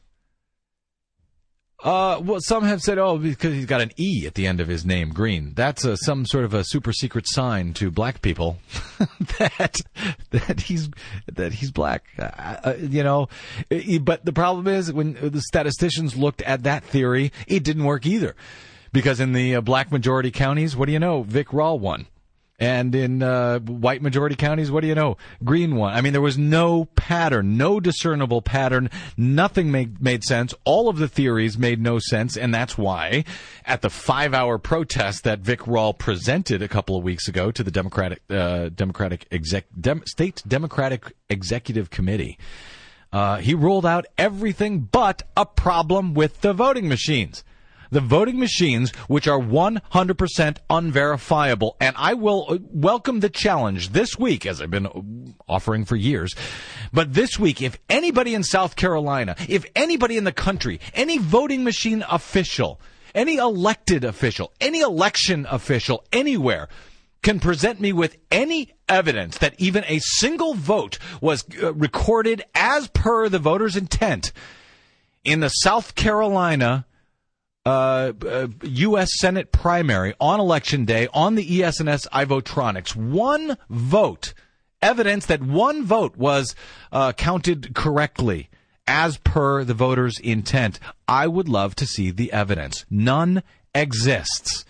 Well, some have said, because he's got an E at the end of his name, Green. That's some sort of a super secret sign to black people that he's black. But the problem is, when the statisticians looked at that theory, it didn't work either. Because in the black majority counties, what do you know? Vic Rawl won. And in white majority counties, what do you know? Green won. I mean, there was no pattern, no discernible pattern. Nothing made sense. All of the theories made no sense. And that's why at the 5-hour protest that Vic Rawl presented a couple of weeks ago to the State Democratic Executive Committee, he ruled out everything but a problem with the voting machines. The voting machines, which are 100% unverifiable. And I will welcome the challenge this week, as I've been offering for years. But this week, if anybody in South Carolina, if anybody in the country, any voting machine official, any elected official, any election official, anywhere, can present me with any evidence that even a single vote was recorded as per the voter's intent in the South Carolina U.S. Senate primary on Election Day on the ES&S iVotronics, one vote, evidence that one vote was counted correctly as per the voter's intent. I would love to see the evidence. None exists.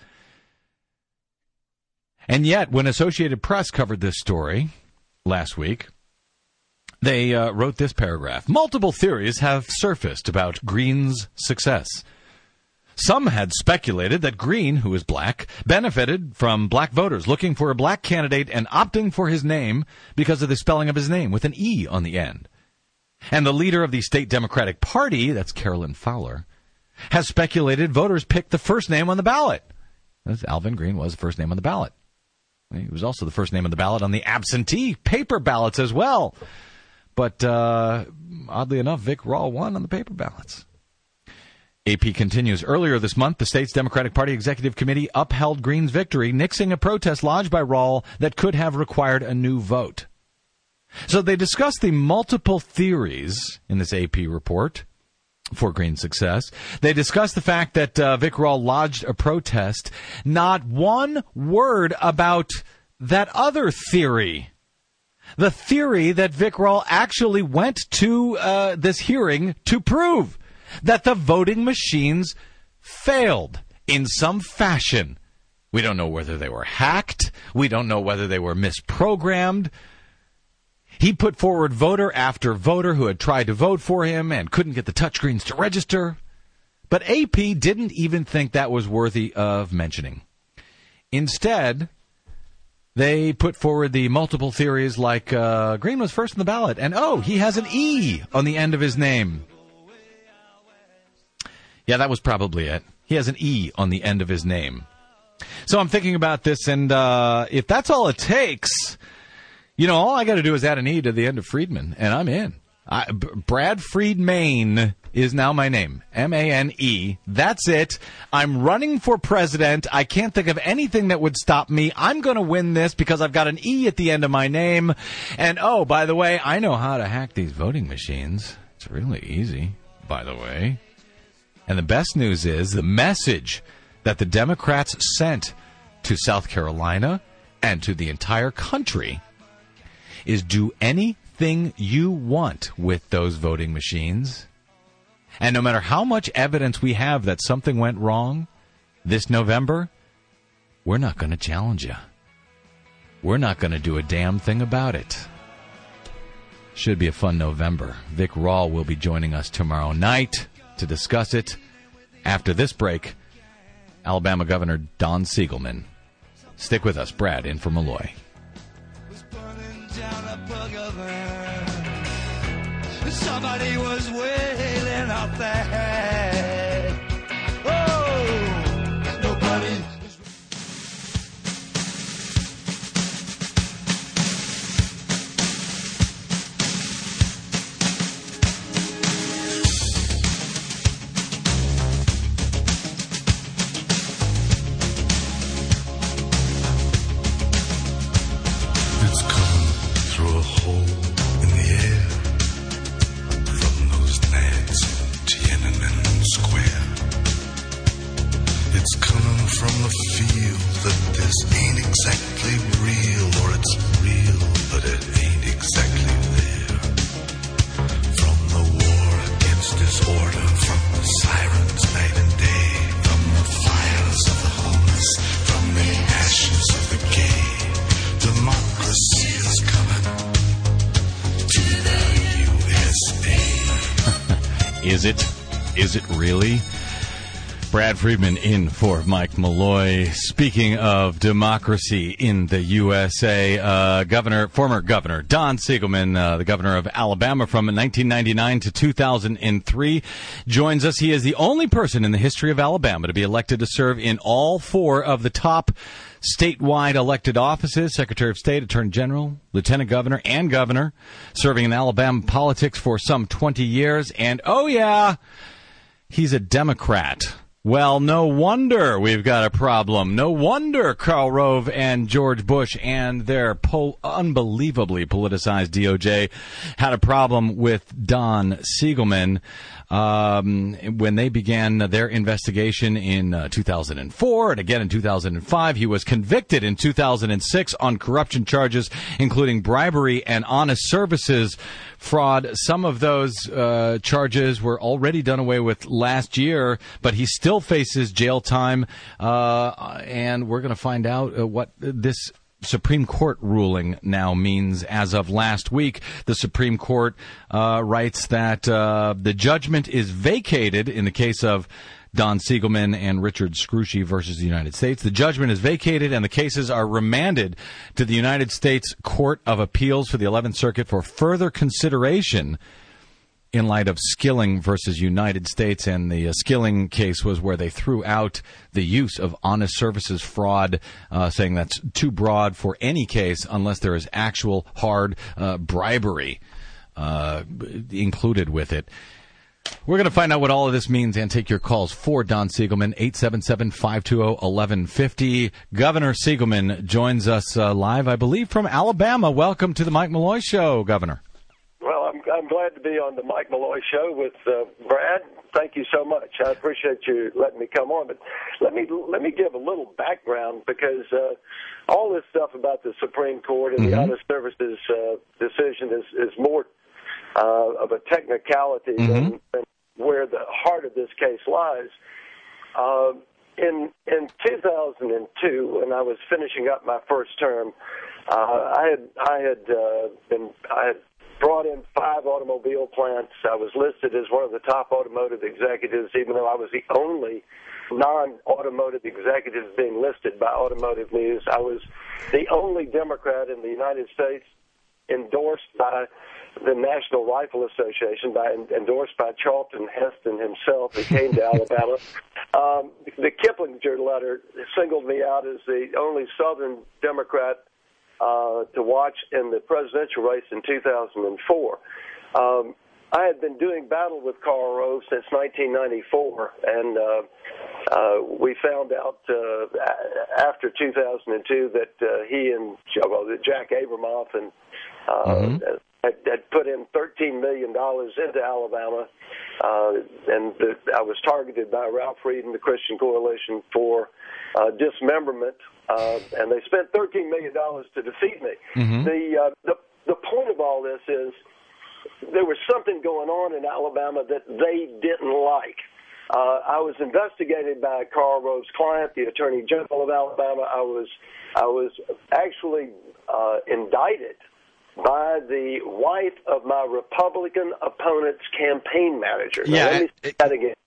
And yet, when Associated Press covered this story last week, they wrote this paragraph. Multiple theories have surfaced about Green's success. Some had speculated that Green, who is black, benefited from black voters looking for a black candidate and opting for his name because of the spelling of his name with an E on the end. And the leader of the State Democratic Party, that's Carolyn Fowler, has speculated voters picked the first name on the ballot. Alvin Green was the first name on the ballot. He was also the first name on the ballot on the absentee paper ballots as well. But oddly enough, Vic Rawl won on the paper ballots. AP continues. Earlier this month, the state's Democratic Party Executive Committee upheld Green's victory, nixing a protest lodged by Rawl that could have required a new vote. So they discussed the multiple theories in this AP report for Green's success. They discussed the fact that Vic Rawl lodged a protest. Not one word about that other theory. The theory that Vic Rawl actually went to this hearing to prove that the voting machines failed in some fashion. We don't know whether they were hacked. We don't know whether they were misprogrammed. He put forward voter after voter who had tried to vote for him and couldn't get the touchscreens to register. But AP didn't even think that was worthy of mentioning. Instead, they put forward the multiple theories like Green was first in the ballot, and he has an E on the end of his name. Yeah, that was probably it. He has an E on the end of his name. So I'm thinking about this, and if that's all it takes, all I got to do is add an E to the end of Friedman, and I'm in. Brad Friedman is now my name. M-A-N-E. That's it. I'm running for president. I can't think of anything that would stop me. I'm going to win this because I've got an E at the end of my name. And, by the way, I know how to hack these voting machines. It's really easy, by the way. And the best news is the message that the Democrats sent to South Carolina and to the entire country is do anything you want with those voting machines. And no matter how much evidence we have that something went wrong this November, we're not going to challenge you. We're not going to do a damn thing about it. Should be a fun November. Vic Rawl will be joining us tomorrow night to discuss it. After this break, Alabama Governor Don Siegelman. Stick with us. Brad in for Malloy. Somebody was wailing out there. Oh, nobody. It's coming through a hole in the air. Tiananmen Square. It's coming from the feel that this ain't exactly real, or it's real, but it ain't exactly there. From the war against disorder, from the sirens night and day, from the fires of the homeless, from the ashes of the gay, democracy is coming to the USA. Is it really? Brad Friedman in for Mike Malloy. Speaking of democracy in the USA, former Governor Don Siegelman, the governor of Alabama from 1999 to 2003, joins us. He is the only person in the history of Alabama to be elected to serve in all four of the top statewide elected offices: Secretary of State, Attorney General, Lieutenant Governor, and Governor, serving in Alabama politics for some 20 years. And, he's a Democrat. Well, no wonder we've got a problem. No wonder Karl Rove and George Bush and their unbelievably politicized DOJ had a problem with Don Siegelman when they began their investigation in 2004 and again in 2005. He was convicted in 2006 on corruption charges, including bribery and honest services fraud. Some of those charges were already done away with last year, but he still faces jail time, and we're going to find out what this Supreme Court ruling now means. As of last week, the Supreme Court writes that the judgment is vacated in the case of Don Siegelman and Richard Scrushy versus the United States. The judgment is vacated and the cases are remanded to the United States Court of Appeals for the 11th Circuit for further consideration in light of Skilling versus United States. And the Skilling case was where they threw out the use of honest services fraud, saying that's too broad for any case unless there is actual hard bribery included with it. We're going to find out what all of this means and take your calls for Don Siegelman, 877-520-1150. Governor Siegelman joins us live, I believe, from Alabama. Welcome to the Mike Malloy Show, Governor. Well, I'm glad to be on the Mike Malloy Show with Brad. Thank you so much. I appreciate you letting me come on. But let me give a little background, because all this stuff about the Supreme Court and the Honest Services decision is more of a technicality than where the heart of this case lies. In 2002, when I was finishing up my first term, I had brought in 5 automobile plants. I was listed as one of the top automotive executives, even though I was the only non-automotive executive being listed by Automotive News. I was the only Democrat in the United States endorsed by the National Rifle Association, endorsed by Charlton Heston himself, who came to Alabama. The Kiplinger letter singled me out as the only Southern Democrat to watch in the presidential race in 2004. I had been doing battle with Karl Rove since 1994, and we found out after 2002 that he and Jack Abramoff and had put in $13 million into Alabama, and I was targeted by Ralph Reed and the Christian Coalition for dismemberment, and they spent $13 million to defeat me. The point of all this is there was something going on in Alabama that they didn't like. I was investigated by Karl Rove's client, the Attorney General of Alabama. I was actually indicted by the wife of my Republican opponent's campaign manager. Now, let me say that again.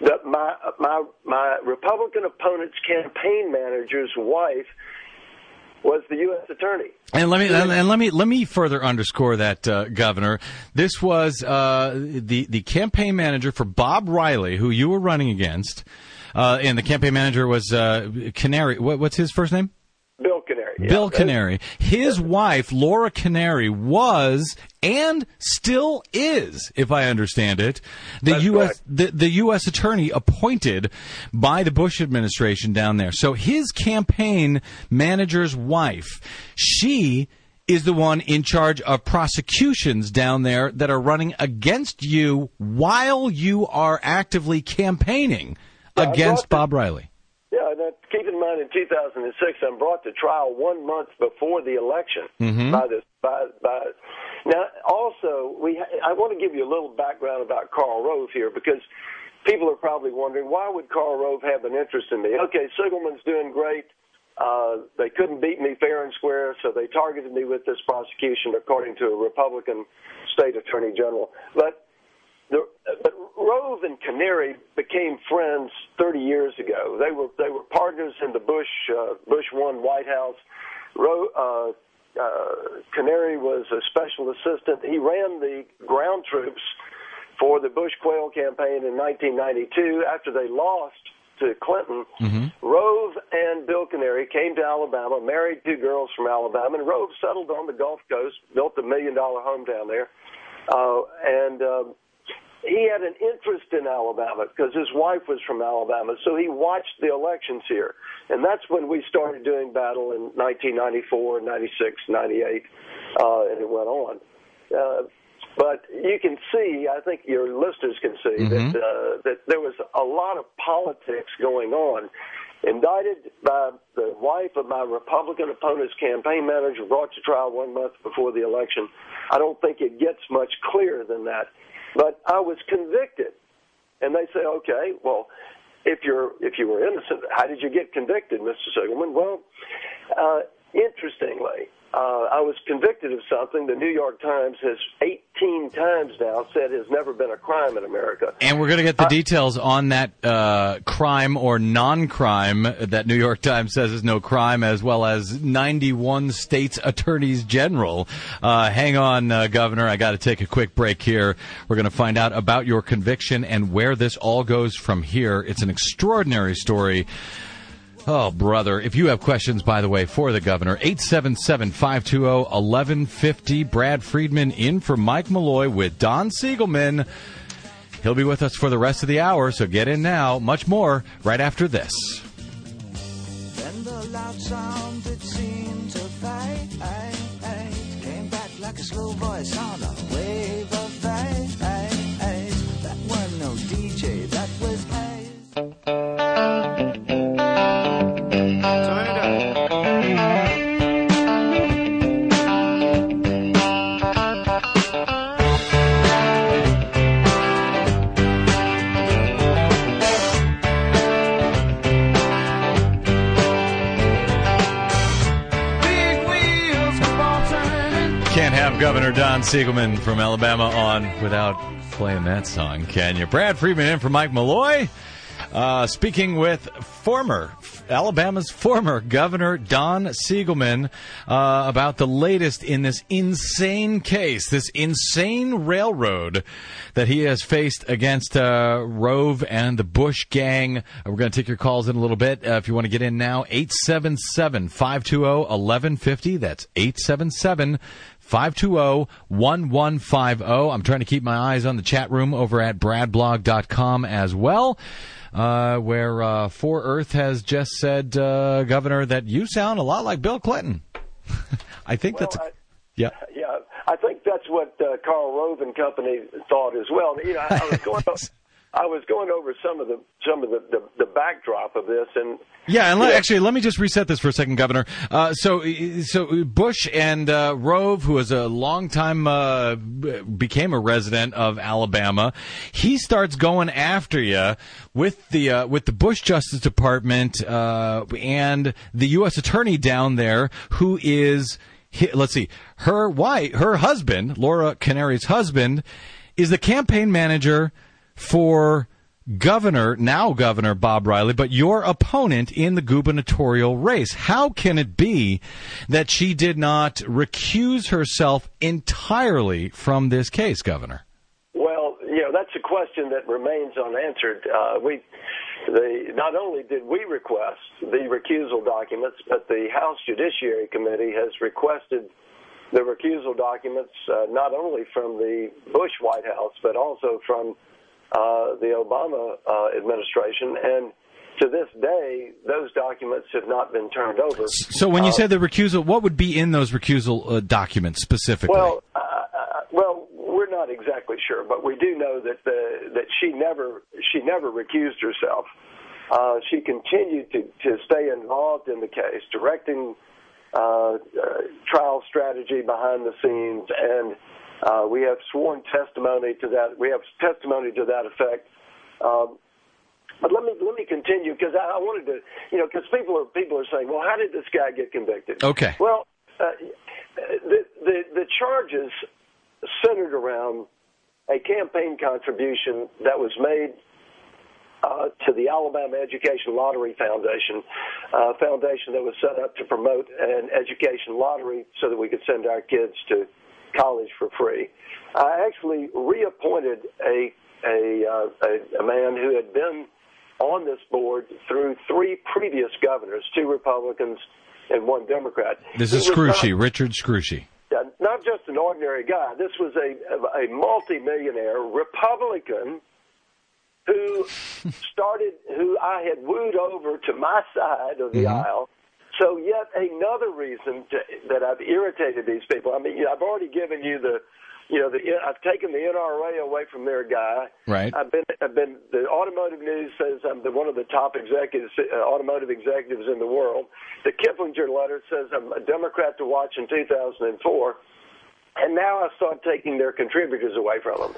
My Republican opponent's campaign manager's wife was the U.S. attorney. And let me further underscore that, Governor. This was the campaign manager for Bob Riley, who you were running against, and the campaign manager was Canary. What's his first name? Bill Canary. Yeah. Bill Canary. His wife, Laura Canary, was and still is, if I understand it, the U.S. attorney appointed by the Bush administration down there. So his campaign manager's wife, she is the one in charge of prosecutions down there that are running against you while you are actively campaigning against Bob Riley. Yeah, keep in mind, in 2006, I'm brought to trial 1 month before the election by Now, also, I want to give you a little background about Karl Rove here, because people are probably wondering, why would Karl Rove have an interest in me? Okay, Siegelman's doing great. They couldn't beat me fair and square, so they targeted me with this prosecution, according to a Republican state attorney general. But Rove and Canary became friends 30 years ago. They were partners in the Bush 1 White House. Canary was a special assistant. He ran the ground troops for the Bush Quayle campaign in 1992. After they lost to Clinton, Rove and Bill Canary came to Alabama, married 2 girls from Alabama, and Rove settled on the Gulf Coast, built $1 million home down there, he had an interest in Alabama because his wife was from Alabama, so he watched the elections here. And that's when we started doing battle in 1994, 96, 98, and it went on. But you can see, I think your listeners can see, that there was a lot of politics going on. Indicted by the wife of my Republican opponent's campaign manager, brought to trial 1 month before the election. I don't think it gets much clearer than that. But I was convicted, and they say, okay, well, if you were innocent, how did you get convicted, Mr. Siegelman? Well, interestingly, I was convicted of something the New York Times has 18 times now said has never been a crime in America. And we're going to get the details on that crime or non-crime that New York Times says is no crime, as well as 91 states' attorneys general. Hang on, Governor. I got to take a quick break here. We're going to find out about your conviction and where this all goes from here. It's an extraordinary story. Oh, brother. If you have questions, by the way, for the governor, 877-520-1150. Brad Friedman in for Mike Malloy with Don Siegelman. He'll be with us for the rest of the hour, so get in now. Much more right after this. Then the loud sound that seemed to fade came back like a slow voice on a wave of fate. That wasn't no DJ, that was haze. Turn it up. Can't have Governor Don Siegelman from Alabama on without playing that song, can you? Brad Friedman in for Mike Malloy. Speaking with Alabama's former Governor Don Siegelman about the latest in this insane case, this insane railroad that he has faced against Rove and the Bush gang. We're going to take your calls in a little bit. If you want to get in now, 877-520-1150. That's 877-520-1150. I'm trying to keep my eyes on the chat room over at bradblog.com as well. Where For Earth has just said, Governor, that you sound a lot like Bill Clinton. I think Yeah, I think that's what Karl Rove and company thought as well. You know, I was going over some of the backdrop of this, and actually, let me just reset this for a second, Governor. So Bush and Rove, who was a long time became a resident of Alabama, he starts going after you with the Bush Justice Department and the U.S. Attorney down there, who is, let's see, her husband, Laura Canary's husband, is the campaign manager for now Governor Bob Riley, but your opponent in the gubernatorial race. How can it be that she did not recuse herself entirely from this case, Governor? Well, that's a question that remains unanswered. Not only did we request the recusal documents, but the House Judiciary Committee has requested the recusal documents not only from the Bush White House, but also from the Obama administration, and to this day, those documents have not been turned over. So when you say the recusal, what would be in those recusal documents specifically? Well, we're not exactly sure, but we do know that she never recused herself. She continued to stay involved in the case, directing trial strategy behind the scenes, and we have sworn testimony to that. We have testimony to that effect. But let me continue, because I wanted to, because people are saying, well, how did this guy get convicted? Okay. Well, the charges centered around a campaign contribution that was made to the Alabama Education Lottery Foundation, a foundation that was set up to promote an education lottery so that we could send our kids to college for free. I actually reappointed a man who had been on this board through 3 previous governors, 2 Republicans and 1 Democrat. This is Scrushy, Richard Scrushy. Not just an ordinary guy. This was a multi-millionaire Republican who I had wooed over to my side of the aisle. So yet another reason that I've irritated these people. I mean, I've already given you I've taken the NRA away from their guy. Right. I've been. The Automotive News says I'm one of the top automotive executives in the world. The Kiplinger letter says I'm a Democrat to watch in 2004, and now I start taking their contributors away from them.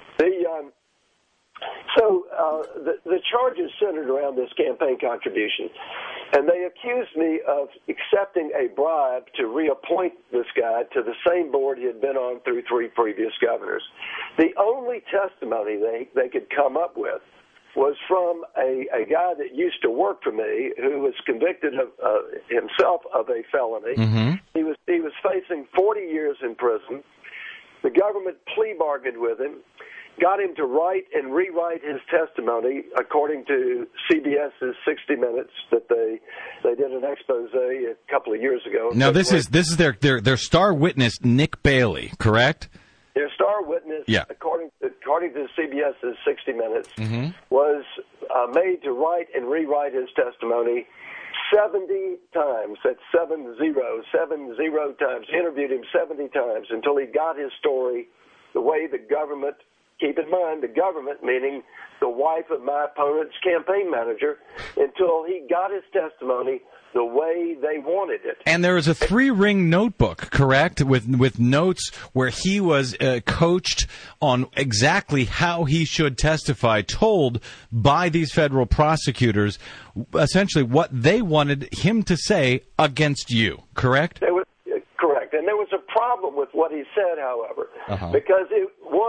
The charges centered around this campaign contribution, and they accused me of accepting a bribe to reappoint this guy to the same board he had been on through 3 previous governors. The only testimony they could come up with was from a guy that used to work for me who was convicted of himself of a felony. Mm-hmm. He was facing 40 years in prison. The government plea bargained with him, got him to write and rewrite his testimony according to CBS's 60 Minutes that they did an expose a couple of years ago. Now this is their star witness, Nick Bailey, correct? Their star witness, yeah. according according to CBS's 60 Minutes, was made to write and rewrite his testimony 70 times. That's 70 times. Interviewed him 70 times until he got his story the way the government, keep in mind, the government, meaning the wife of my opponent's campaign manager, until he got his testimony the way they wanted it. And there was a 3-ring notebook, correct, with notes where he was coached on exactly how he should testify, told by these federal prosecutors essentially what they wanted him to say against you, correct? Correct. And there was a problem with what he said, however, because it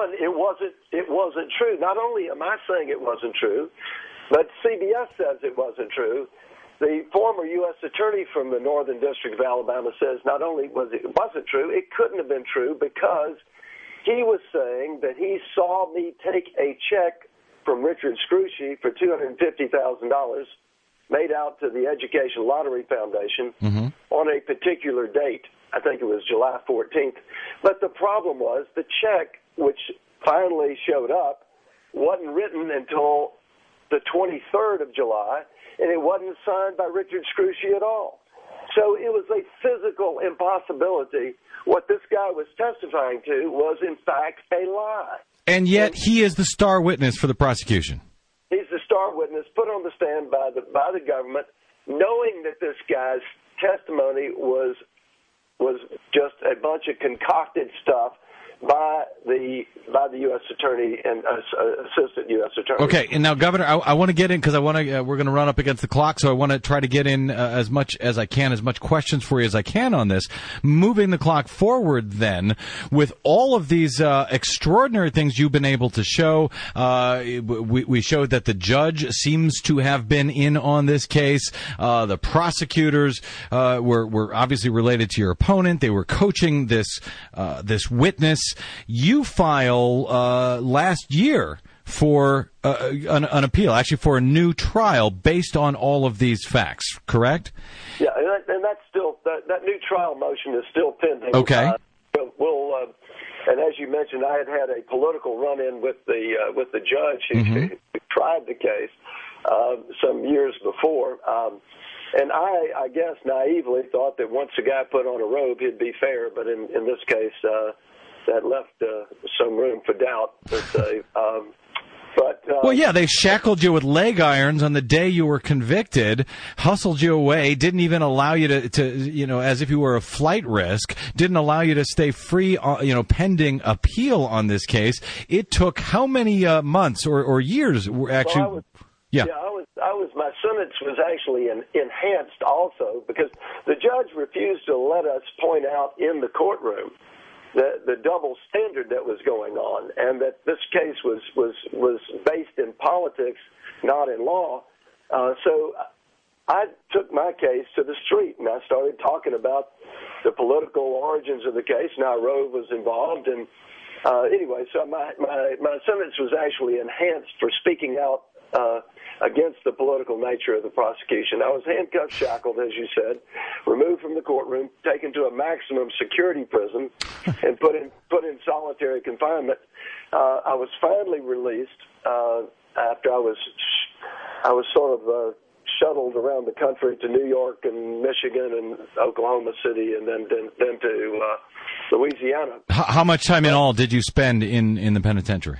wasn't true. Not only am I saying it wasn't true, but CBS says it wasn't true. The former U.S. attorney from the Northern District of Alabama says not only wasn't true, it couldn't have been true because he was saying that he saw me take a check from Richard Scrushy for $250,000 made out to the Education Lottery Foundation on a particular date. I think it was July 14th. But the problem was the check, which finally showed up, wasn't written until the 23rd of July, and it wasn't signed by Richard Scrushy at all. So it was a physical impossibility. What this guy was testifying to was, in fact, a lie. And yet he is the star witness for the prosecution. He's the star witness put on the stand by the government, knowing that this guy's testimony was just a bunch of concocted stuff by the U.S. attorney and assistant U.S. attorney. Okay, and now, Governor, I want to get in because we're going to run up against the clock, so I want to try to get in as much as I can, as much questions for you as I can on this. Moving the clock forward, then, with all of these extraordinary things you've been able to show, we showed that the judge seems to have been in on this case. The prosecutors were obviously related to your opponent. They were coaching this witness. You file last year for an appeal, actually for a new trial based on all of these facts, correct? Yeah, and that's still that new trial motion is still pending. Okay. And as you mentioned, I had a political run-in with the judge who tried the case some years before. And I guess naively thought that once a guy put on a robe, he'd be fair. But in this case, that left some room for doubt, let's say. Well, yeah, they shackled you with leg irons on the day you were convicted, hustled you away, didn't even allow you to as if you were a flight risk, didn't allow you to stay free, pending appeal on this case. It took how many months or years? Actually, my sentence was actually enhanced also because the judge refused to let us point out in the courtroom the double standard that was going on, and that this case was based in politics, not in law. So I took my case to the street, and I started talking about the political origins of the case. Now Rove was involved, and anyway, so my sentence was actually enhanced for speaking out against the political nature of the prosecution. I was handcuffed, shackled, as you said, removed from the courtroom, taken to a maximum security prison, and put in solitary confinement. I was finally released after I was sort of shuttled around the country to New York and Michigan and Oklahoma City, and then to Louisiana. How much time in all did you spend in the penitentiary?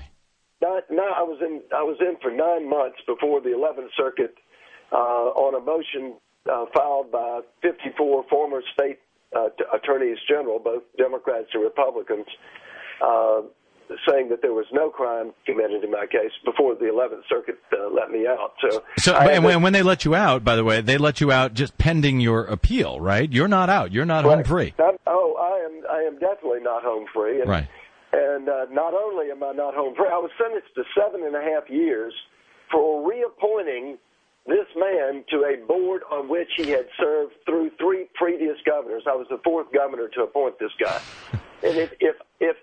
I was in for 9 months before the 11th Circuit on a motion filed by 54 former state attorneys general, both Democrats and Republicans, saying that there was no crime committed in my case before the 11th Circuit let me out. When they let you out, by the way, they let you out just pending your appeal, right? You're not out. You're not home free. I am definitely not home free. And, right. And not only am I not home free, I was sentenced to 7.5 years for reappointing this man to a board on which he had served through 3 previous governors. I was the 4th governor to appoint this guy. And if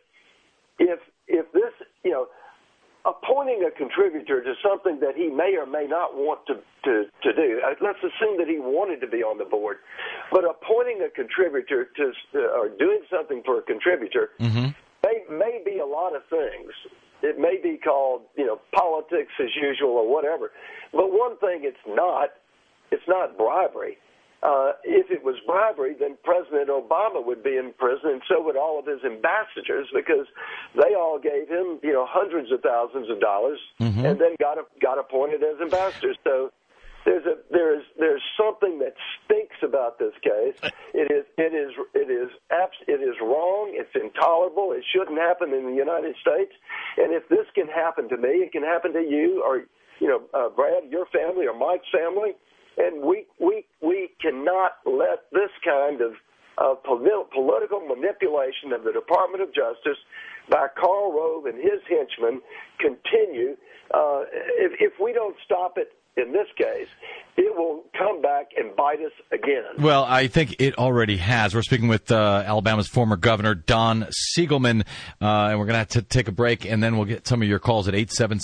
this, appointing a contributor to something that he may or may not want to do, let's assume that he wanted to be on the board, but appointing a contributor or doing something for a contributor may be a lot of things. it may be called, politics as usual or whatever. But one thing it's not bribery. If it was bribery, then President Obama would be in prison, and so would all of his ambassadors, because they all gave him, hundreds of thousands of dollars, and then got appointed as ambassadors. So there's something that stinks about this case. It is wrong. It's intolerable. It shouldn't happen in the United States. And if this can happen to me, it can happen to you, or Brad, your family, or Mike's family. And we cannot let this kind of political manipulation of the Department of Justice by Karl Rove and his henchmen continue. If we don't stop it in this case, it will come back and bite us again. Well, I think it already has. We're speaking with Alabama's former governor, Don Siegelman, and we're going to have to take a break, and then we'll get some of your calls at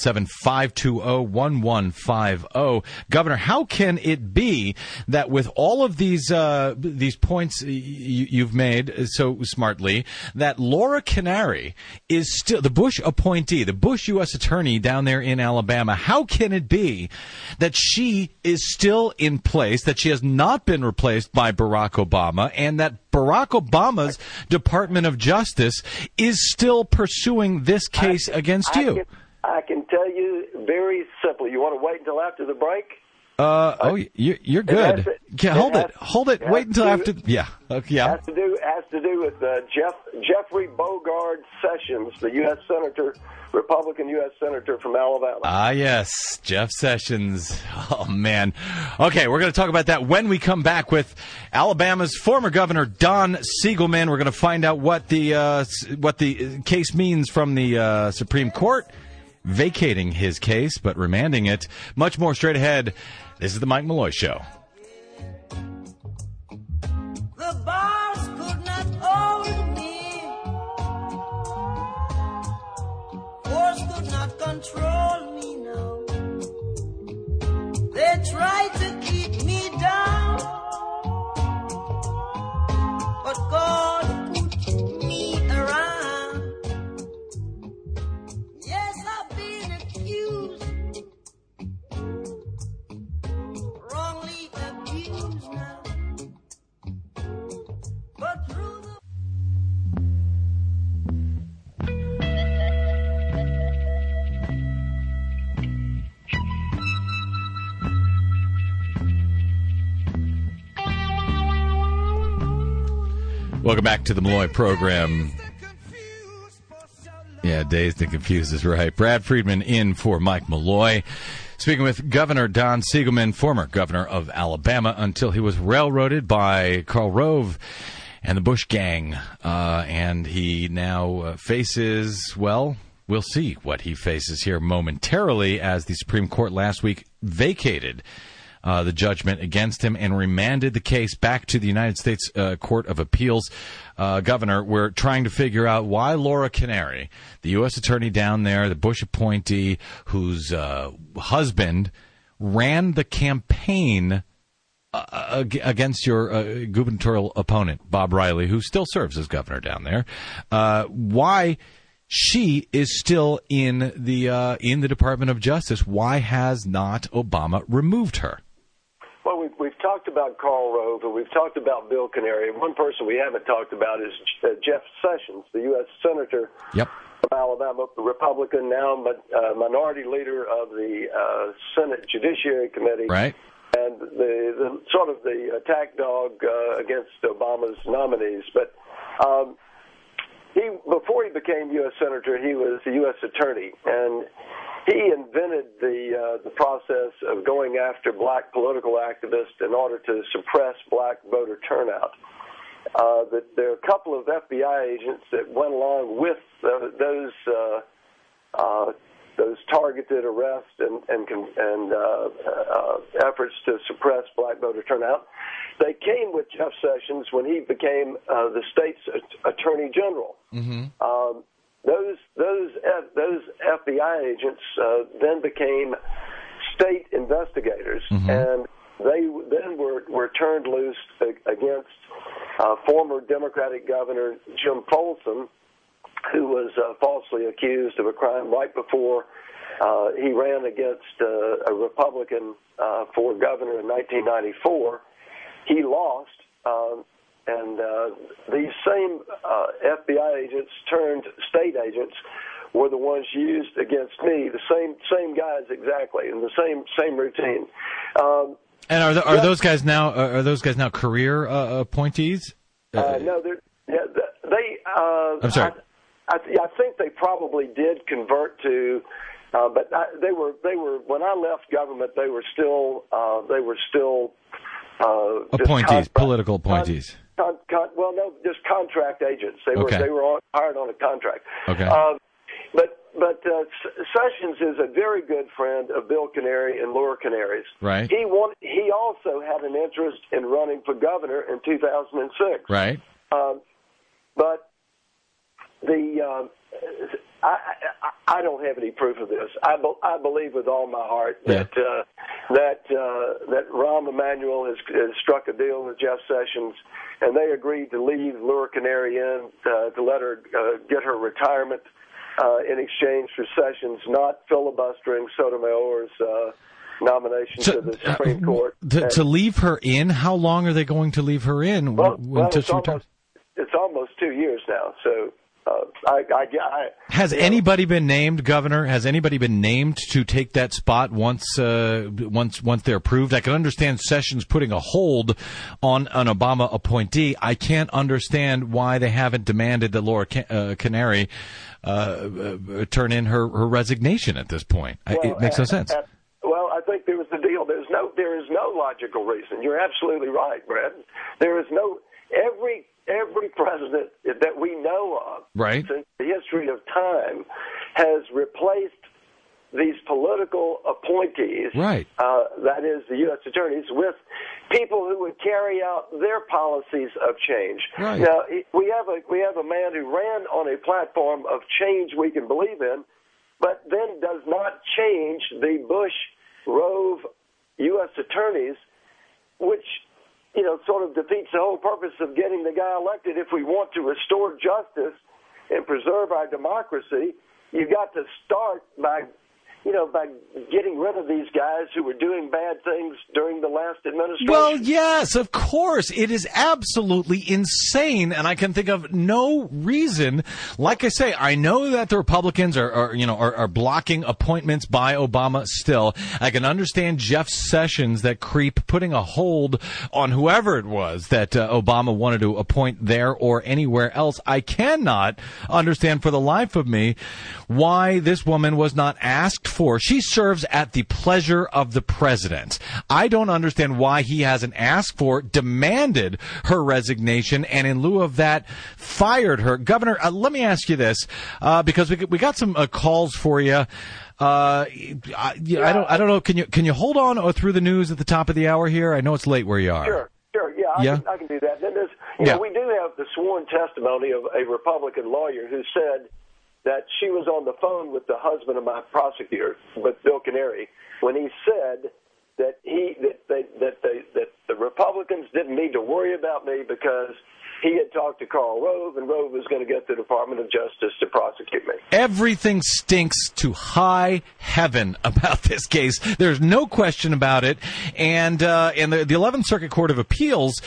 877-520-1150. Governor, how can it be that with all of these points you've made so smartly, that Laura Canary is still the Bush appointee, the Bush U.S. attorney down there in Alabama? How can it be that she is still in place, that she has not been replaced by Barack Obama, and that Barack Obama's Department of Justice is still pursuing this case against you? I can tell you very simply. You want to wait until after the break? You're good. Hold it. Wait until after. Yeah. Has to do with Jeffrey Bogard Sessions, the U.S. Senator, Republican U.S. Senator from Alabama. Ah, yes, Jeff Sessions. Oh man. Okay, we're going to talk about that when we come back with Alabama's former governor, Don Siegelman. We're going to find out what the case means from the Supreme Court, vacating his case but remanding it. Much more straight ahead. This is the Mike Malloy Show. The bars could not hold me. Force could not control me now. They tried to keep me down, but God put me around. Yes, I've been accused, wrongly abused now, but through the Welcome back to the Malloy program. Yeah, Dazed and Confused is right. Brad Friedman in for Mike Malloy. Speaking with Governor Don Siegelman, former governor of Alabama, until he was railroaded by Karl Rove and the Bush gang. And he now faces, well, we'll see what he faces here momentarily, as the Supreme Court last week vacated the judgment against him and remanded the case back to the United States Court of Appeals. Governor, we're trying to figure out why Laura Canary, the U.S. attorney down there, the Bush appointee, whose husband ran the campaign against your gubernatorial opponent, Bob Riley, who still serves as governor down there, why she is still in the Department of Justice. Why has not Obama removed her? Well, we've talked about Karl Rove, and we've talked about Bill Canary. One person we haven't talked about is Jeff Sessions, the U.S. Senator from Alabama, Republican, now minority leader of the Senate Judiciary Committee. Right. And the sort of the attack dog against Obama's nominees. But before he became U.S. Senator, he was a U.S. Attorney, and he invented the process of going after black political activists in order to suppress black voter turnout. There are a couple of FBI agents that went along with those targeted arrests and efforts to suppress black voter turnout. They came with Jeff Sessions when he became the state's attorney general. Mm-hmm. Those FBI agents then became state investigators, mm-hmm. and they then were turned loose against former Democratic Governor Jim Folsom, who was falsely accused of a crime right before he ran against a Republican for governor in 1994. He lost, and these same FBI agents turned state agents were the ones used against me. The same guys exactly, and the same routine. And are those guys now career appointees? No, they. I'm sorry. I think they probably did convert to, but they were when I left government. They were still appointees, political appointees. Well, no, just contract agents. They were hired on a contract. Okay. But Sessions is a very good friend of Bill Canary and Laura Canary's. Right. He also had an interest in running for governor in 2006. Right. But I don't have any proof of this. I believe with all my heart that Rahm Emanuel has struck a deal with Jeff Sessions, and they agreed to leave Laura Canary in to let her get her retirement in exchange for Sessions not filibustering Sotomayor's nomination to the Supreme Court. To leave her in? How long are they going to leave her in until she retires? It's almost 2 years now, so has anybody been named, Governor? Has anybody been named to take that spot once they're approved? I can understand Sessions putting a hold on an Obama appointee. I can't understand why they haven't demanded that Laura Canary turn in her resignation at this point. It makes no sense. Well, I think there was the deal. There is no logical reason. You're absolutely right, Brad. There is no every president that we know of since the history of time has replaced these political appointees, that is the U.S. attorneys, with people who would carry out their policies of change. Right. Now, we have a man who ran on a platform of change we can believe in, but then does not change the Bush-Rove U.S. attorneys, which sort of defeats the whole purpose of getting the guy elected. If we want to restore justice and preserve our democracy, you got to start by getting rid of these guys who were doing bad things during the last administration. Well, yes, of course. It is absolutely insane, and I can think of no reason. Like I say, I know that the Republicans are blocking appointments by Obama still. I can understand Jeff Sessions, that creep, putting a hold on whoever it was that Obama wanted to appoint there or anywhere else. I cannot understand for the life of me why this woman was not asked for. She serves at the pleasure of the president. I don't understand why he hasn't asked for, demanded her resignation, and in lieu of that, fired her. Governor, let me ask you this, because we got some calls for you. I don't know. Can you hold on through the news at the top of the hour here? I know it's late where you are. Sure. Yeah, I can do that. Then we do have the sworn testimony of a Republican lawyer who said that she was on the phone with the husband of my prosecutor, with Bill Canary, when he said that the Republicans didn't need to worry about me because he had talked to Karl Rove, and Rove was going to get the Department of Justice to prosecute me. Everything stinks to high heaven about this case. There's no question about it. And the 11th Circuit Court of Appeals,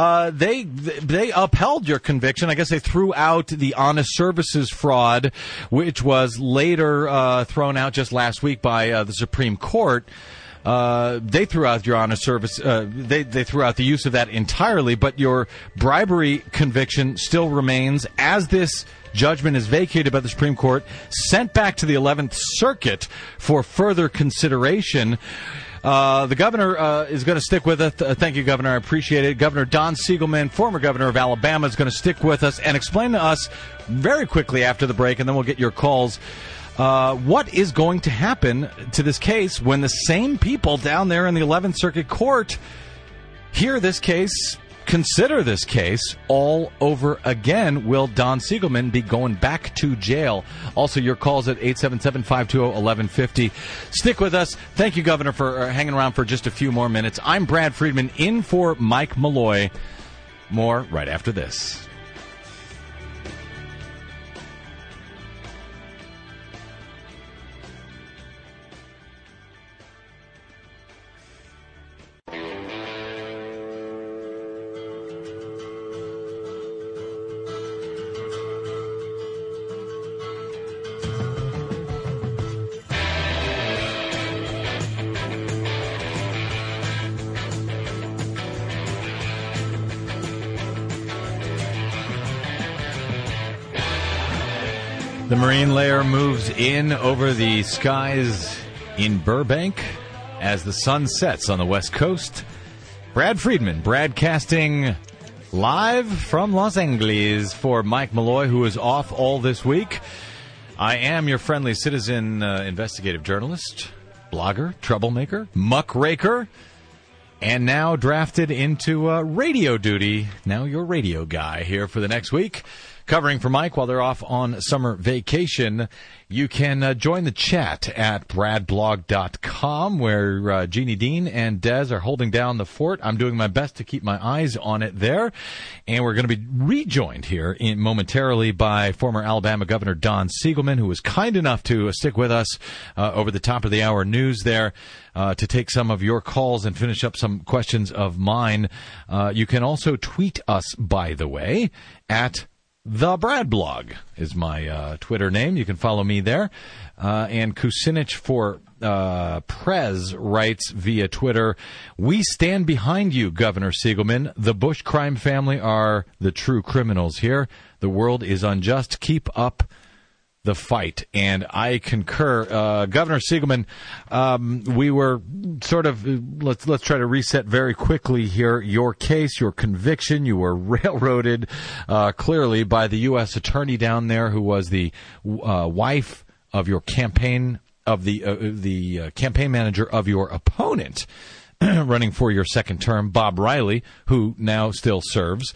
they upheld your conviction. I guess they threw out the honest services fraud, which was later thrown out just last week by the Supreme Court. They threw out your honest service. They threw out the use of that entirely, but your bribery conviction still remains as this judgment is vacated by the Supreme Court, sent back to the 11th Circuit for further consideration. The governor is going to stick with us. Thank you, Governor. I appreciate it. Governor Don Siegelman, former governor of Alabama, is going to stick with us and explain to us very quickly after the break, and then we'll get your calls. What is going to happen to this case when the same people down there in the 11th Circuit Court hear this case, consider this case all over again? Will Don Siegelman be going back to jail? Also, your calls at 877-520-1150. Stick with us. Thank you, Governor, for hanging around for just a few more minutes. I'm Brad Friedman, in for Mike Malloy. More right after this. The marine layer moves in over the skies in Burbank as the sun sets on the West Coast. Brad Friedman broadcasting live from Los Angeles for Mike Malloy, who is off all this week. I am your friendly citizen investigative journalist, blogger, troublemaker, muckraker, and now drafted into radio duty. Now your radio guy here for the next week. Covering for Mike while they're off on summer vacation. You can join the chat at bradblog.com where Jeannie Dean and Des are holding down the fort. I'm doing my best to keep my eyes on it there. And we're going to be rejoined here momentarily by former Alabama Governor Don Siegelman, who was kind enough to stick with us over the top of the hour news there to take some of your calls and finish up some questions of mine. You can also tweet us, by the way, at The Brad Blog is my Twitter name. You can follow me there. And Kucinich for Prez writes via Twitter, "We stand behind you, Governor Siegelman. The Bush crime family are the true criminals here. The world is unjust. Keep up the fight." And I concur. Governor Siegelman, we were sort of, let's try to reset very quickly here. Your case, your conviction, you were railroaded clearly by the U.S. attorney down there who was the wife of your campaign, of the campaign manager of your opponent running for your second term, Bob Riley, who now still serves.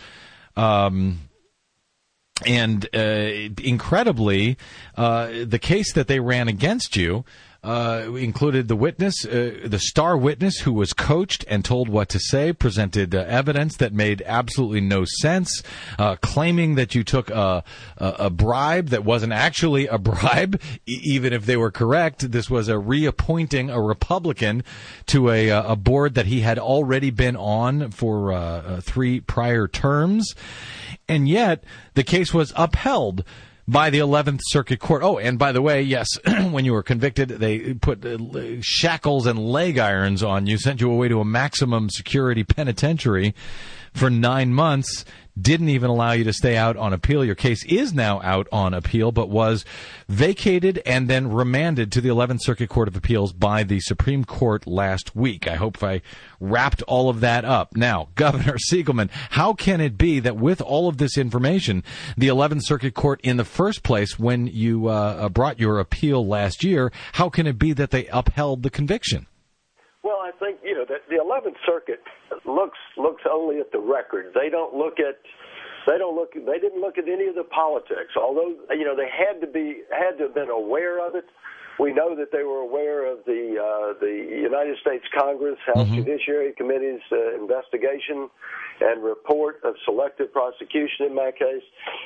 And incredibly, the case that they ran against you included the witness, the star witness who was coached and told what to say, presented evidence that made absolutely no sense, claiming that you took a bribe that wasn't actually a bribe, even if they were correct. This was a reappointing a Republican to a board that he had already been on for 3 prior terms. And yet, the case was upheld by the 11th Circuit Court. Oh, and by the way, yes, when you were convicted, they put shackles and leg irons on you, sent you away to a maximum security penitentiary for 9 months, didn't even allow you to stay out on appeal. Your case is now out on appeal, but was vacated and then remanded to the 11th Circuit Court of Appeals by the Supreme Court last week. I hope I wrapped all of that up. Now, Governor Siegelman, how can it be that with all of this information, the 11th Circuit Court in the first place, when you brought your appeal last year, how can it be that they upheld the conviction? Well, I think, that the 11th Circuit looks only at the record. They didn't look at any of the politics. Although, they had to have been aware of it. We know that they were aware of the United States Congress, House Judiciary Committee's investigation and report of selective prosecution in my case.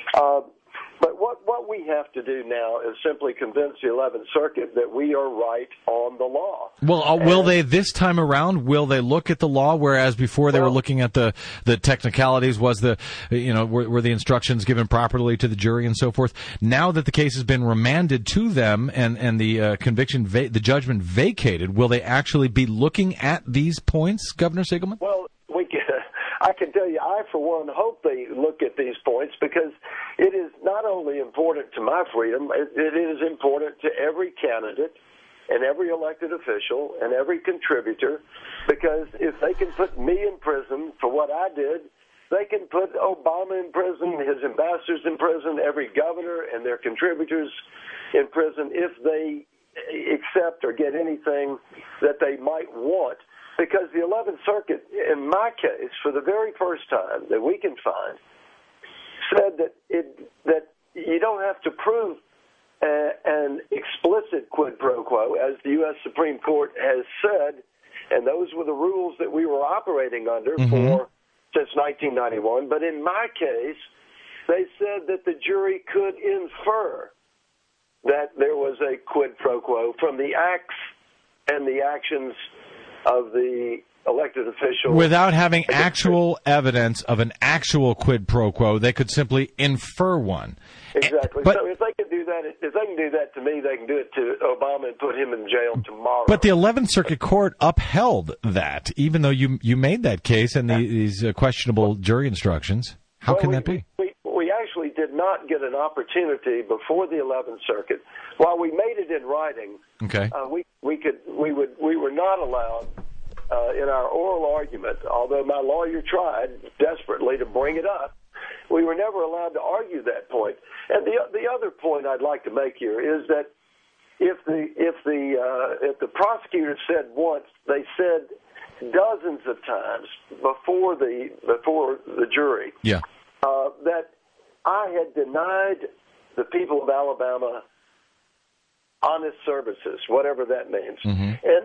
But what we have to do now is simply convince the 11th Circuit that we are right on the law. Well, will they this time around? Will they look at the law, whereas before they were looking at the technicalities? Was were the instructions given properly to the jury and so forth? Now that the case has been remanded to them and the conviction, the judgment vacated, will they actually be looking at these points, Governor Siegelman? Well, I can tell you, I, for one, hope they look at these points because it is not only important to my freedom, it is important to every candidate and every elected official and every contributor, because if they can put me in prison for what I did, they can put Obama in prison, his ambassadors in prison, every governor and their contributors in prison if they accept or get anything that they might want. Because the 11th Circuit, in my case, for the very first time that we can find, said that you don't have to prove an explicit quid pro quo, as the U.S. Supreme Court has said, and those were the rules that we were operating under since 1991. But in my case, they said that the jury could infer that there was a quid pro quo from the acts and the actions of the elected official. Without having actual evidence of an actual quid pro quo, they could simply infer one. Exactly. So if they can do that to me, they can do it to Obama and put him in jail tomorrow. But the 11th Circuit Court upheld that, even though you made that case and these questionable jury instructions. How can that be? We actually did not get get an opportunity before the 11th Circuit. While we made it in writing, okay, we were not allowed in our oral argument, although my lawyer tried desperately to bring it up. We were never allowed to argue that point. And the other point I'd like to make here is that if the prosecutor said once, they said dozens of times before the jury, that I had denied the people of Alabama honest services, whatever that means. Mm-hmm. And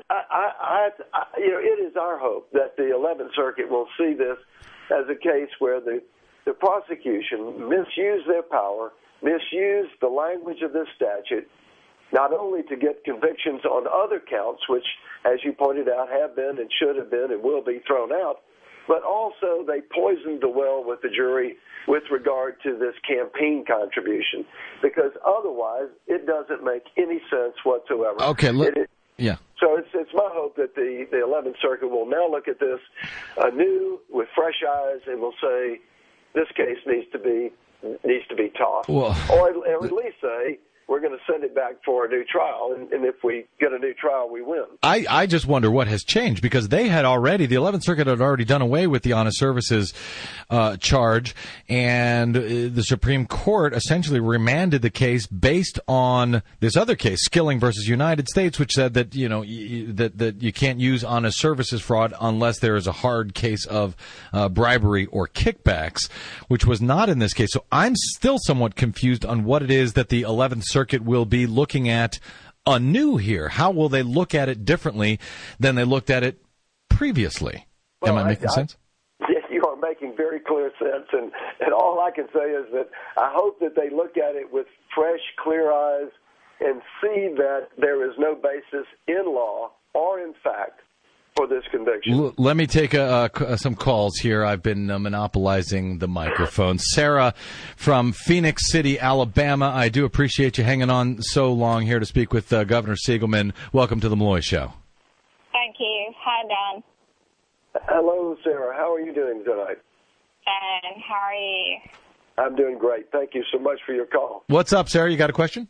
it is our hope that the 11th Circuit will see this as a case where the prosecution misused their power, misused the language of this statute, not only to get convictions on other counts, which, as you pointed out, have been and should have been and will be thrown out, but also they poisoned the well with the jury with regard to this campaign contribution, because otherwise it doesn't make any sense whatsoever. Okay, So it's my hope that the 11th Circuit will now look at this anew with fresh eyes and will say this case needs to be tossed, or at least say we're going to send it back for a new trial, and if we get a new trial, we win. I just wonder what has changed, because the 11th Circuit had already done away with the honest services charge, and the Supreme Court essentially remanded the case based on this other case, Skilling versus United States, which said that that you can't use honest services fraud unless there is a hard case of bribery or kickbacks, which was not in this case. So I'm still somewhat confused on what it is that the 11th Circuit will be looking at anew here. How will they look at it differently than they looked at it previously? Am I making sense? Yes, you are making very clear sense, and all I can say is that I hope that they look at it with fresh, clear eyes and see that there is no basis in law or in fact for this conviction. Let me take some calls here. I've been monopolizing the microphone. Sarah from Phoenix City, Alabama. I do appreciate you hanging on so long here to speak with Governor Siegelman. Welcome to the Malloy Show. Thank you. Hi, Don. Hello, Sarah. How are you doing tonight? And how are you? I'm doing great. Thank you so much for your call. What's up, Sarah? You got a question?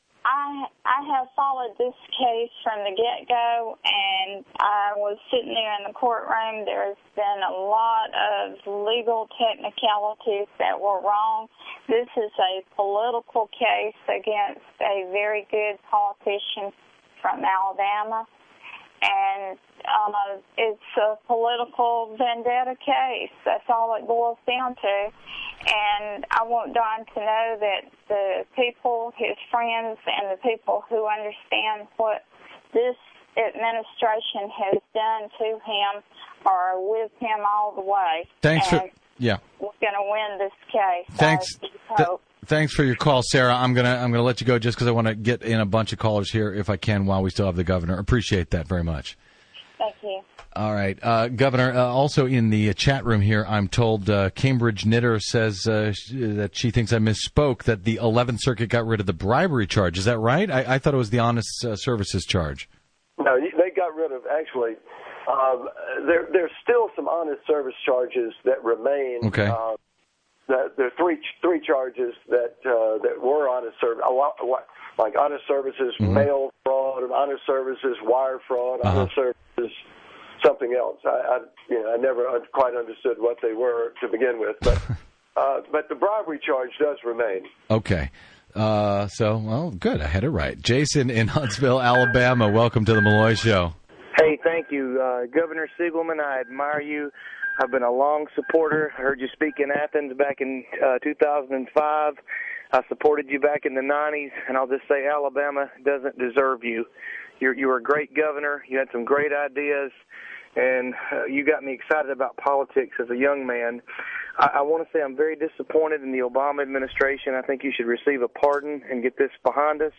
I have followed this case from the get-go, and I was sitting there in the courtroom. There's been a lot of legal technicalities that were wrong. This is a political case against a very good politician from Alabama, and it's a political vendetta case. That's all it boils down to. And I want Don to know that the people, his friends, and the people who understand what this administration has done to him are with him all the way. Thanks We're going to win this case. Thanks. Thanks for your call, Sarah. I'm gonna let you go just because I want to get in a bunch of callers here if I can while we still have the governor. Appreciate that very much. Thank you. All right. Governor, also in the chat room here, I'm told Cambridge Knitter says that she thinks I misspoke, that the 11th Circuit got rid of the bribery charge. Is that right? I thought it was the honest services charge. No, they got rid of, actually, there's still some honest service charges that remain. Okay. There are three charges that were honest service, like honest services, mail fraud, honest services, wire fraud, honest services, something else. I never quite understood what they were to begin with, but the bribery charge does remain. Okay. Good. I had it right. Jason in Huntsville, Alabama. Welcome to the Malloy Show. Hey, thank you. Governor Siegelman, I admire you. I've been a long supporter. I heard you speak in Athens back in 2005. I supported you back in the 90s, and I'll just say Alabama doesn't deserve you. You were a great governor. You had some great ideas, and you got me excited about politics as a young man. I want to say I'm very disappointed in the Obama administration. I think you should receive a pardon and get this behind us.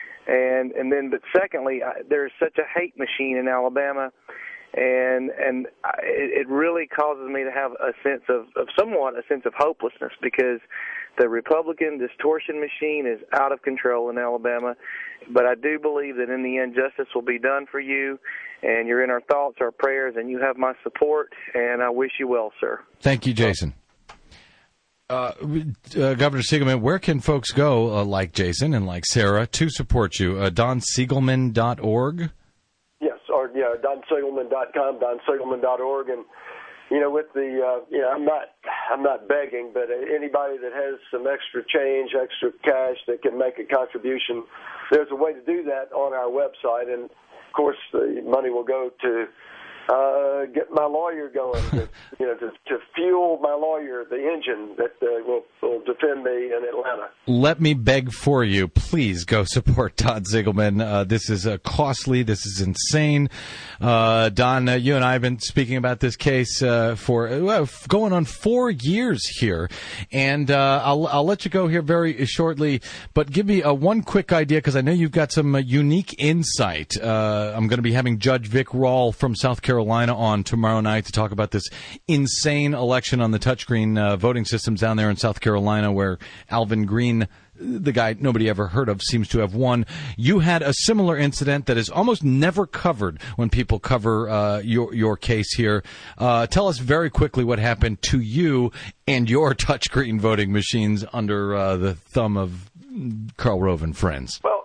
But secondly, there's such a hate machine in Alabama, and it really causes me to have a sense of hopelessness, because the Republican distortion machine is out of control in Alabama. But I do believe that in the end, justice will be done for you, and you're in our thoughts, our prayers, and you have my support, and I wish you well, sir. Thank you, Jason. Governor Siegelman, where can folks go, like Jason and like Sarah, to support you? DonSiegelman.org? Yes, or DonSiegelman.com, DonSiegelman.org, and with the I'm not begging, but anybody that has some extra change, extra cash that can make a contribution, there's a way to do that on our website, and of course the money will go to get my lawyer going, to fuel my lawyer, the engine that will defend me in Atlanta. Let me beg for you, please go support Don Siegelman. This is costly. This is insane. Don, you and I have been speaking about this case for going on 4 years here, and I'll let you go here very shortly, but give me one quick idea, because I know you've got some unique insight. I'm going to be having Judge Vic Rawl from South Carolina on tomorrow night to talk about this insane election on the touchscreen voting systems down there in South Carolina, where Alvin Green, the guy nobody ever heard of, seems to have won. You had a similar incident that is almost never covered when people cover your case here. Tell us very quickly what happened to you and your touchscreen voting machines under the thumb of Karl Rove and friends. Well,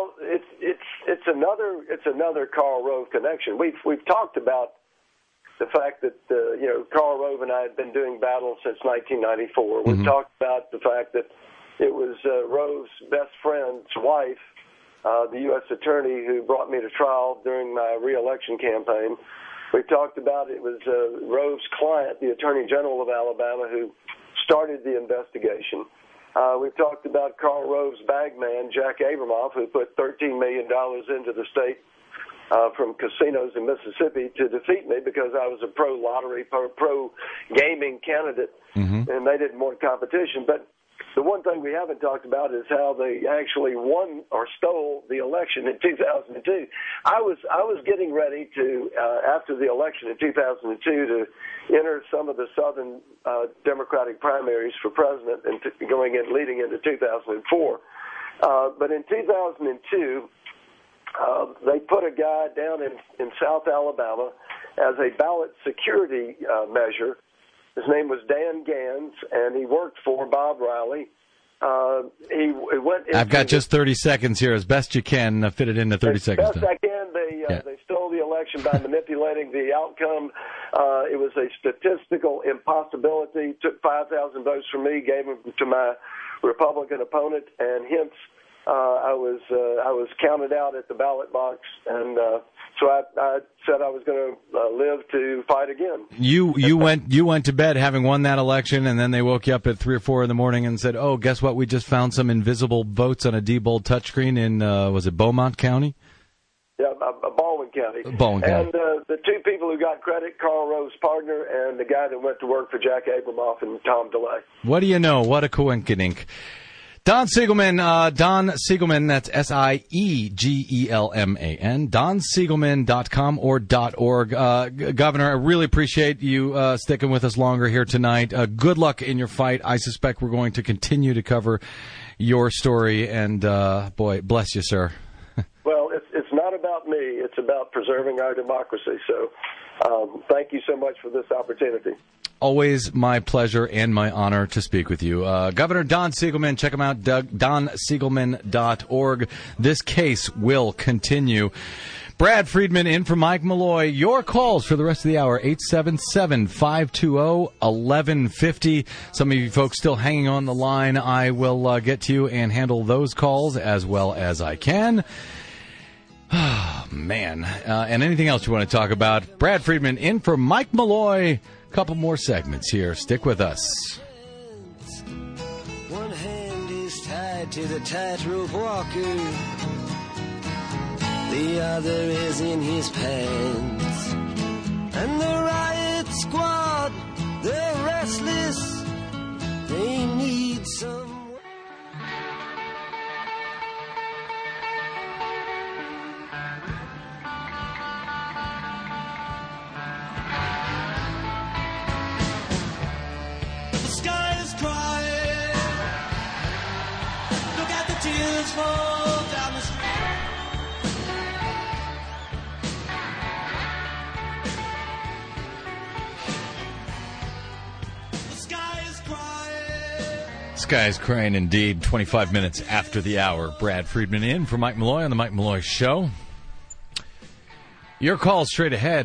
it's another Karl Rove connection. We've talked about the fact that Karl Rove and I had been doing battle since 1994. We've talked about the fact that it was Rove's best friend's wife, the U.S. attorney who brought me to trial during my re-election campaign. We talked about it was Rove's client, the Attorney General of Alabama, who started the investigation. We've talked about Karl Rove's bagman, Jack Abramoff, who put $13 million into the state from casinos in Mississippi to defeat me because I was a pro-lottery, pro-gaming candidate, and they didn't want competition. But the one thing we haven't talked about is how they actually won or stole the election in 2002. I was getting ready to, after the election in 2002, to enter some of the Southern Democratic primaries for president and leading into 2004. But in 2002, they put a guy down in South Alabama as a ballot security measure. His name was Dan Gans, and he worked for Bob Riley. He went. I've got just 30 seconds here, as best you can fit it into 30 seconds. As best I can. They stole the election by manipulating the outcome. It was a statistical impossibility. Took 5,000 votes from me, gave them to my Republican opponent, and hence I was counted out at the ballot box, and so I said I was going to live to fight again. You went to bed having won that election, and then they woke you up at 3 or 4 in the morning and said, "Oh, guess what? We just found some invisible votes on a Diebold touchscreen in was it Beaumont County?" Yeah, Baldwin County. Baldwin County. And the two people who got credit, Karl Rove's partner and the guy that went to work for Jack Abramoff and Tom DeLay. What do you know? What a coinkydink. Don Siegelman, that's SIEGELMAN, DonSiegelman.com or .org. Governor, I really appreciate you sticking with us longer here tonight. Good luck in your fight. I suspect we're going to continue to cover your story, and boy, bless you, sir. Well, it's not about me. It's about preserving our democracy. So thank you so much for this opportunity. Always my pleasure and my honor to speak with you. Governor Don Siegelman, check him out, DonSiegelman.org. This case will continue. Brad Friedman in for Mike Malloy. Your calls for the rest of the hour, 877-520-1150. Some of you folks still hanging on the line. I will get to you and handle those calls as well as I can. Oh, man. And anything else you want to talk about, Brad Friedman in for Mike Malloy. Couple more segments here. Stick with us. One hand is tied to the tightrope walker. The other is in his pants. And the riot squad, they're restless. They need some. Tears fall down the street. The sky is crying. sky is crying indeed. 25 minutes after the hour. Brad Friedman in for Mike Malloy on the Mike Malloy Show. Your call straight ahead,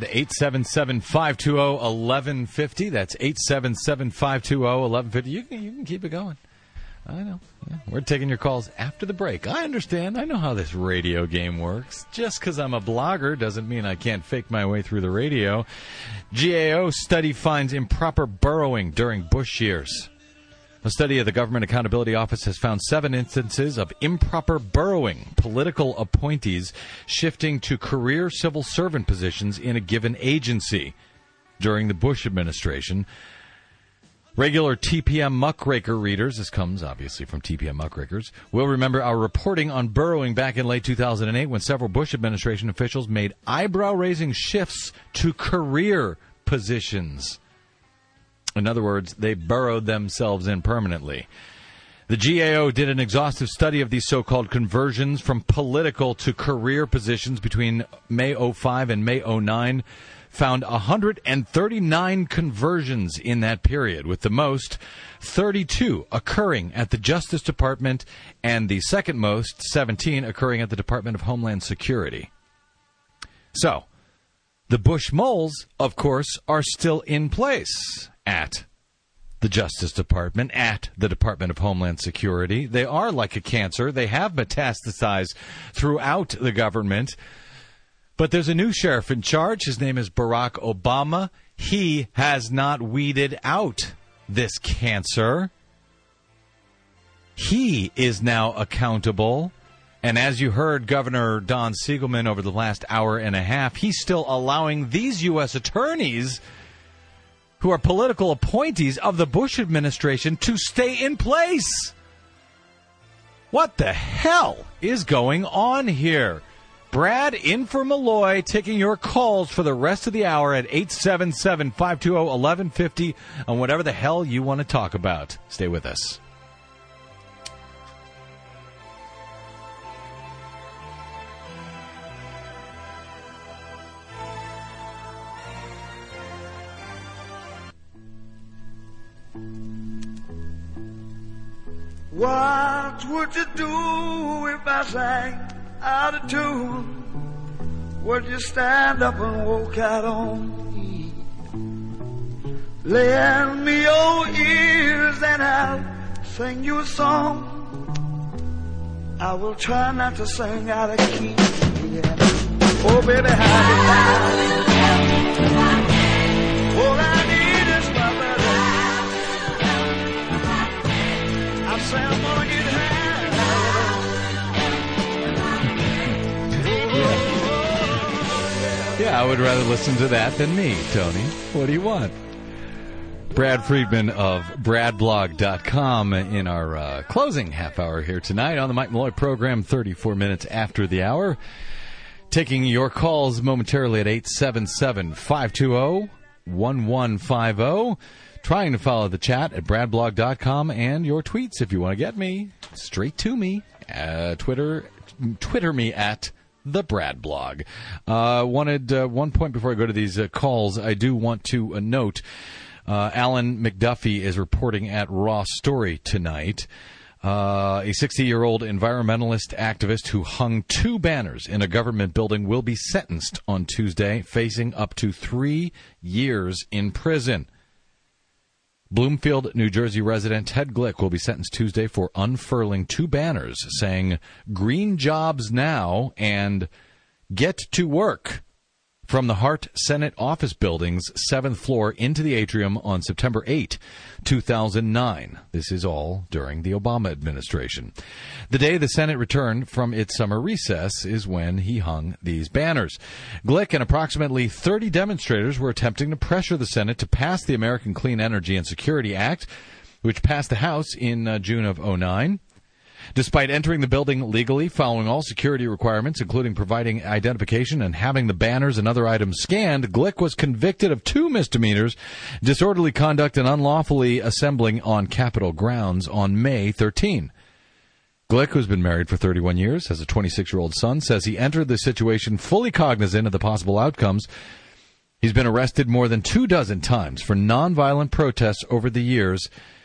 877-520-1150. That's 877-520-1150. You can keep it going. I know. Yeah. We're taking your calls after the break. I understand. I know how this radio game works. Just because I'm a blogger doesn't mean I can't fake my way through the radio. GAO study finds improper burrowing during Bush years. A study of the Government Accountability Office has found 7 instances of improper burrowing, political appointees shifting to career civil servant positions in a given agency during the Bush administration. Regular TPM Muckraker readers, this comes obviously from TPM Muckrakers, will remember our reporting on burrowing back in late 2008 when several Bush administration officials made eyebrow-raising shifts to career positions. In other words, they burrowed themselves in permanently. The GAO did an exhaustive study of these so-called conversions from political to career positions between May 05 and May 09, found 139 conversions in that period, with the most, 32, occurring at the Justice Department, and the second most, 17, occurring at the Department of Homeland Security. So, the Bush moles, of course, are still in place at the Justice Department, at the Department of Homeland Security. They are like a cancer. They have metastasized throughout the government. But there's a new sheriff in charge. His name is Barack Obama. He has not weeded out this cancer. He is now accountable. And as you heard Governor Don Siegelman over the last hour and a half, he's still allowing these U.S. attorneys who are political appointees of the Bush administration to stay in place. What the hell is going on here? Brad in for Malloy, taking your calls for the rest of the hour at 877-520-1150 on whatever the hell you want to talk about. Stay with us. What would you do if I sang out of tune? Would you stand up and walk out on me? Lend me your ears and I'll sing you a song. I will try not to sing out of key. Yeah. Oh, baby, how all I need is my brother. I say I'm gonna get high. Yeah, I would rather listen to that than me, Tony. What do you want? Brad Friedman of BradBlog.com in our closing half hour here tonight on the Mike Malloy program, 34 minutes after the hour. Taking your calls momentarily at 877-520-1150. Trying to follow the chat at BradBlog.com and your tweets if you want to get me straight to me. Twitter me at the Brad Blog. Wanted one point before I go to these calls. I do want to note Alan McDuffie is reporting at Raw Story tonight. A 60-year-old environmentalist activist who hung 2 banners in a government building will be sentenced on Tuesday, facing up to 3 years in prison. Bloomfield, New Jersey resident Ted Glick will be sentenced Tuesday for unfurling 2 banners saying "Green Jobs Now" and "Get to Work" from the Hart Senate Office Building's 7th floor into the atrium on September 8, 2009. This is all during the Obama administration. The day the Senate returned from its summer recess is when he hung these banners. Glick and approximately 30 demonstrators were attempting to pressure the Senate to pass the American Clean Energy and Security Act, which passed the House in June of 2009. Despite entering the building legally, following all security requirements, including providing identification and having the banners and other items scanned, Glick was convicted of 2 misdemeanors, disorderly conduct and unlawfully assembling on Capitol grounds on May 13. Glick, who's been married for 31 years, has a 26-year-old son, says he entered the situation fully cognizant of the possible outcomes. He's been arrested more than 24 times for nonviolent protests over the years.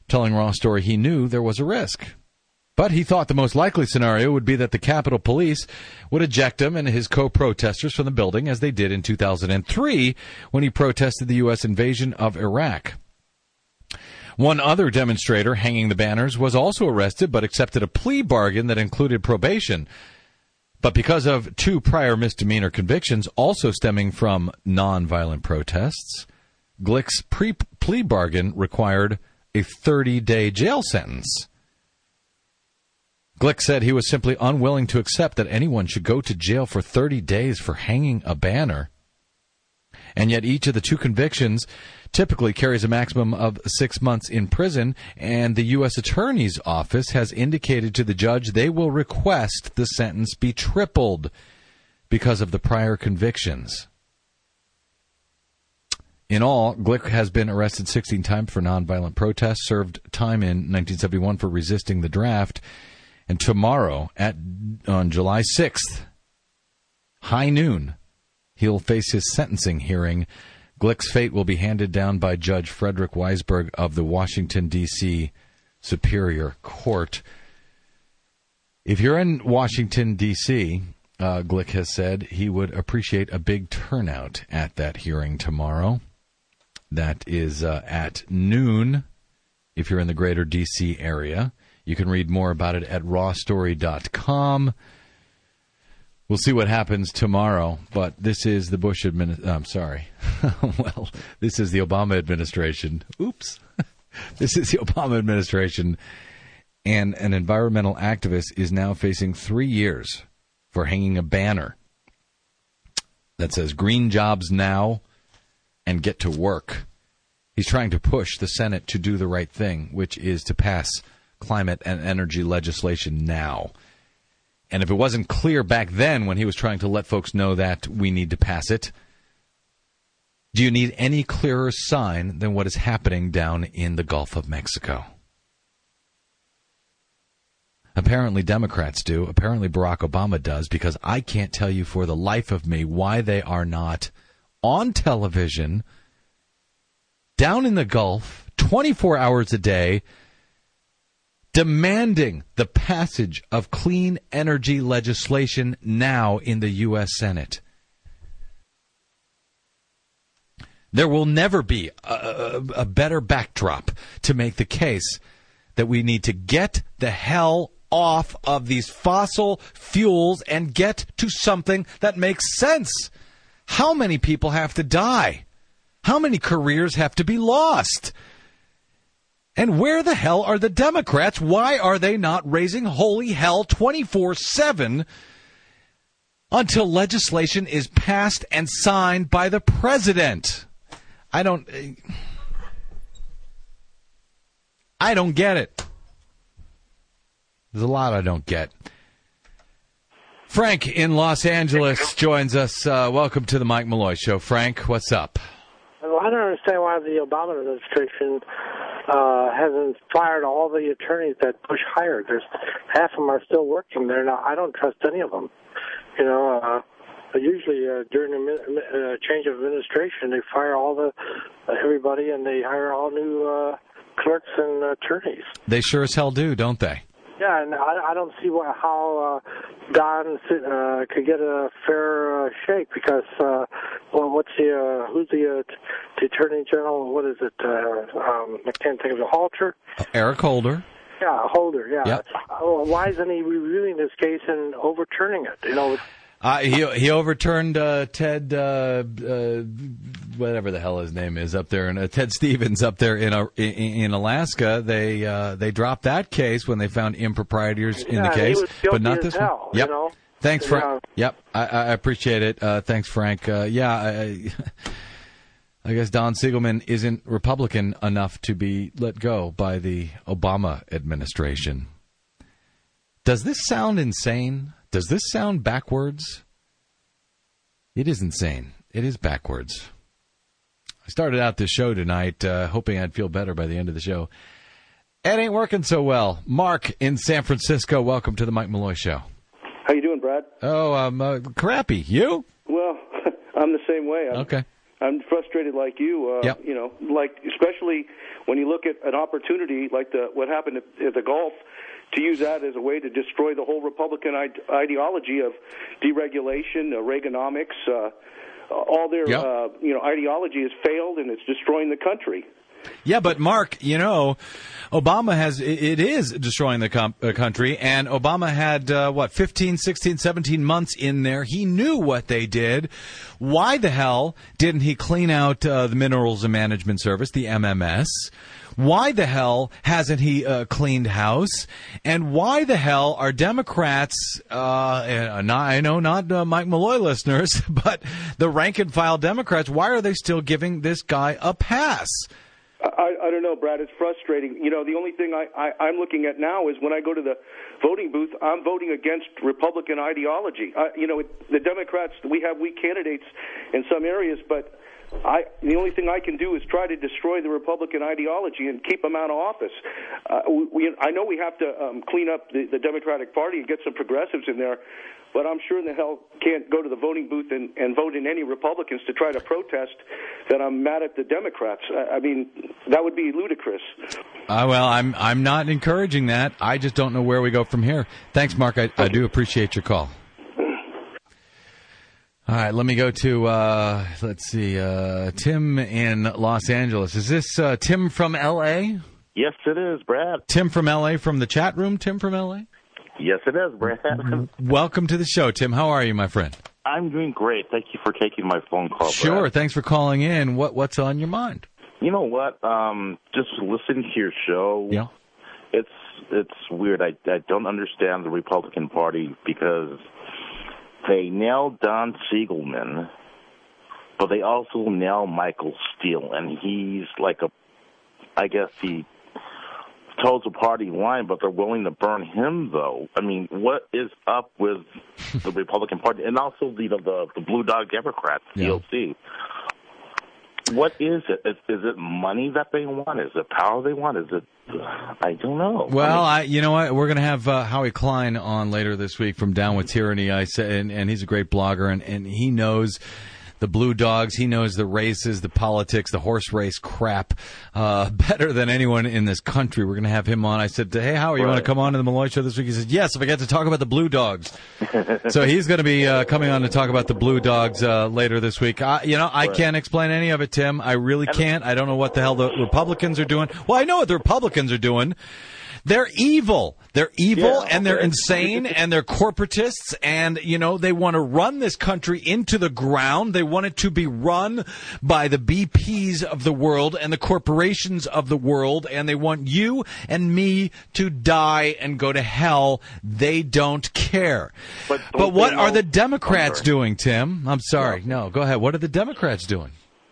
telling Raw Story he knew there was a risk. But he thought the most likely scenario would be that the Capitol Police would eject him and his co-protesters from the building, as they did in 2003 when he protested the U.S. invasion of Iraq. One other demonstrator hanging the banners was also arrested but accepted a plea bargain that included probation. But because of 2 prior misdemeanor convictions, also stemming from nonviolent protests, Glick's plea bargain required a 30-day jail sentence. Glick said he was simply unwilling to accept that anyone should go to jail for 30 days for hanging a banner. And yet each of the 2 convictions typically carries a maximum of 6 months in prison, and the U.S. Attorney's Office has indicated to the judge they will request the sentence be tripled because of the prior convictions. In all, Glick has been arrested 16 times for nonviolent protests, served time in 1971 for resisting the draft, and tomorrow, on July 6th, high noon, he'll face his sentencing hearing. Glick's fate will be handed down by Judge Frederick Weisberg of the Washington, D.C. Superior Court. If you're in Washington, D.C., Glick has said he would appreciate a big turnout at that hearing tomorrow. That is at noon if you're in the greater D.C. area. You can read more about it at rawstory.com. We'll see what happens tomorrow, but this is the Bush administration. I'm sorry. Well, this is the Obama administration. Oops. This is the Obama administration, and an environmental activist is now facing 3 years for hanging a banner that says "Green Jobs Now" and "Get to Work." He's trying to push the Senate to do the right thing, which is to pass climate and energy legislation now. And if it wasn't clear back then when he was trying to let folks know that we need to pass it, do you need any clearer sign than what is happening down in the Gulf of Mexico? Apparently Democrats do. Apparently Barack Obama does, because I can't tell you for the life of me why they are not on television down in the Gulf 24 hours a day demanding the passage of clean energy legislation now in the U.S. Senate. There will never be a better backdrop to make the case that we need to get the hell off of these fossil fuels and get to something that makes sense. How many people have to die? How many careers have to be lost? And where the hell are the Democrats? Why are they not raising holy hell 24/7 until legislation is passed and signed by the president? I don't get it. There's a lot I don't get. Frank in Los Angeles joins us. Welcome to the Mike Malloy Show. Frank, what's up? Well, I don't understand why the Obama administration hasn't fired all the attorneys that Bush hired. There's half of them are still working there now. I don't trust any of them. You know, usually during a change of administration, they fire all everybody, and they hire all new clerks and attorneys. They sure as hell do, don't they? Yeah, and I don't see how Don could get a fair shake, because who's the Attorney General? What is it? I can't think of it. Halter? Eric Holder. Yeah, Holder. Yeah. Yep. Why isn't he reviewing this case and overturning it? You know. He overturned Ted, whatever the hell his name is up there, and Ted Stevens up there in Alaska. They dropped that case when they found improprieties in the case, but not this one. Yep. You know? Thanks, Frank. Yep, I appreciate it. Thanks, Frank. I guess Don Siegelman isn't Republican enough to be let go by the Obama administration. Does this sound insane? Does this sound backwards? It is insane. It is backwards. I started out this show tonight hoping I'd feel better by the end of the show. It ain't working so well. Mark in San Francisco, welcome to the Mike Malloy Show. How you doing, Brad? Oh, I'm crappy. You? Well, I'm the same way. Okay. I'm frustrated like you. Yep. You know, like especially when you look at an opportunity like what happened at the Gulf, to use that as a way to destroy the whole Republican ideology of deregulation, Reaganomics. All their ideology has failed, and it's destroying the country. Yeah, but Mark, you know, Obama it is destroying the country, and Obama had, 15, 16, 17 months in there. He knew what they did. Why the hell didn't he clean out the Minerals and Management Service, the MMS? Why the hell hasn't he cleaned house? And why the hell are Democrats, not Mike Malloy listeners, but the rank-and-file Democrats, why are they still giving this guy a pass? I don't know, Brad. It's frustrating. You know, the only thing I'm looking at now is when I go to the voting booth, I'm voting against Republican ideology. The Democrats, we have weak candidates in some areas, but the only thing I can do is try to destroy the Republican ideology and keep them out of office. I know we have to clean up the Democratic Party and get some progressives in there, but I'm sure in the hell can't go to the voting booth and vote in any Republicans to try to protest that I'm mad at the Democrats. I mean, that would be ludicrous. Well, I'm not encouraging that. I just don't know where we go from here. Thanks, Mark. I do appreciate your call. All right, let me go to, Tim in Los Angeles. Is this Tim from L.A.? Yes, it is, Brad. Tim from L.A. from the chat room, Tim from L.A.? Yes, it is, Brad. Welcome to the show, Tim. How are you, my friend? I'm doing great. Thank you for taking my phone call, Sure, Brad. Thanks for calling in. What's on your mind? You know what? Just listening to your show, yeah, it's weird. I don't understand the Republican Party because they nailed Don Siegelman, but they also nailed Michael Steele, and he's like I guess he toes the party line, but they're willing to burn him, though. I mean, what is up with the Republican Party? And also the Blue Dog Democrats, DOC. What is it? Is it money that they want? Is it power they want? Is it... I don't know. Well, you know what? We're going to have Howie Klein on later this week from Down with Tyranny. I said, and he's a great blogger, and he knows the Blue Dogs. He knows the races, the politics, the horse race crap better than anyone in this country. We're going to have him on. I said, hey, Howie, you want to come on to the Malloy Show this week? He said, yes, if I get to talk about the Blue Dogs. So he's going to be coming on to talk about the Blue Dogs later this week. I can't explain any of it, Tim. I really can't. I don't know what the hell the Republicans are doing. Well, I know what the Republicans are doing. They're evil. They're evil, and they're insane, and they're corporatists, and, you know, they want to run this country into the ground. They want it to be run by the BPs of the world and the corporations of the world, and they want you and me to die and go to hell. They don't care. But what are the Democrats doing, Tim? I'm sorry. No, go ahead. What are the Democrats doing?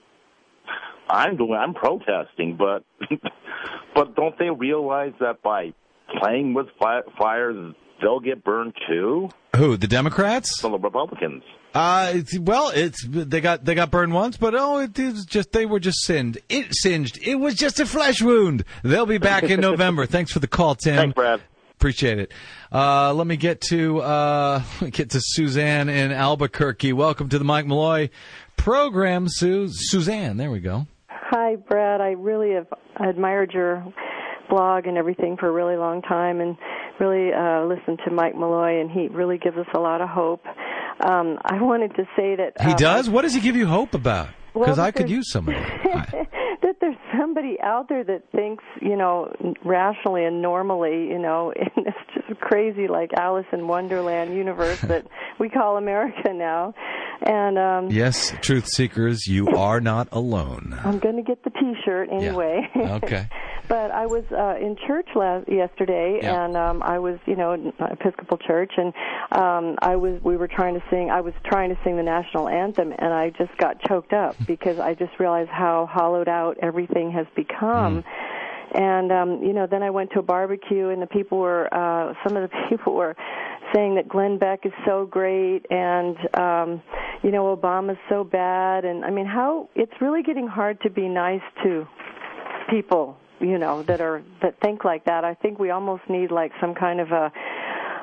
I'm protesting, but don't they realize that by playing with fire, they'll get burned too? Who, the Democrats? The Republicans. They got burned once, but they were just singed. It was just a flesh wound. They'll be back in November. Thanks for the call, Tim. Thanks, Brad. Appreciate it. Let me get to Suzanne in Albuquerque. Welcome to the Mike Malloy program, Suzanne. There we go. Hi, Brad. I really have admired your blog and everything for a really long time, and really listened to Mike Malloy, and he really gives us a lot of hope. I wanted to say that... He does? What does he give you hope about? Because I could use some of that. That there's somebody out there that thinks, you know, rationally and normally, you know, in this just crazy, like, Alice in Wonderland universe that we call America now. And yes, truth seekers, you are not alone. I'm going to get the T-shirt anyway. Yeah. Okay. But I was in church yesterday, and I was, you know, Episcopal church, and I was trying to sing the national anthem, and I just got choked up because I just realized how hollowed out everything has become. And you know, then I went to a barbecue, and some of the people were saying that Glenn Beck is so great, and you know, Obama's so bad, and I mean, how it's really getting hard to be nice to people, you know, that think like that. I think we almost need like some kind of a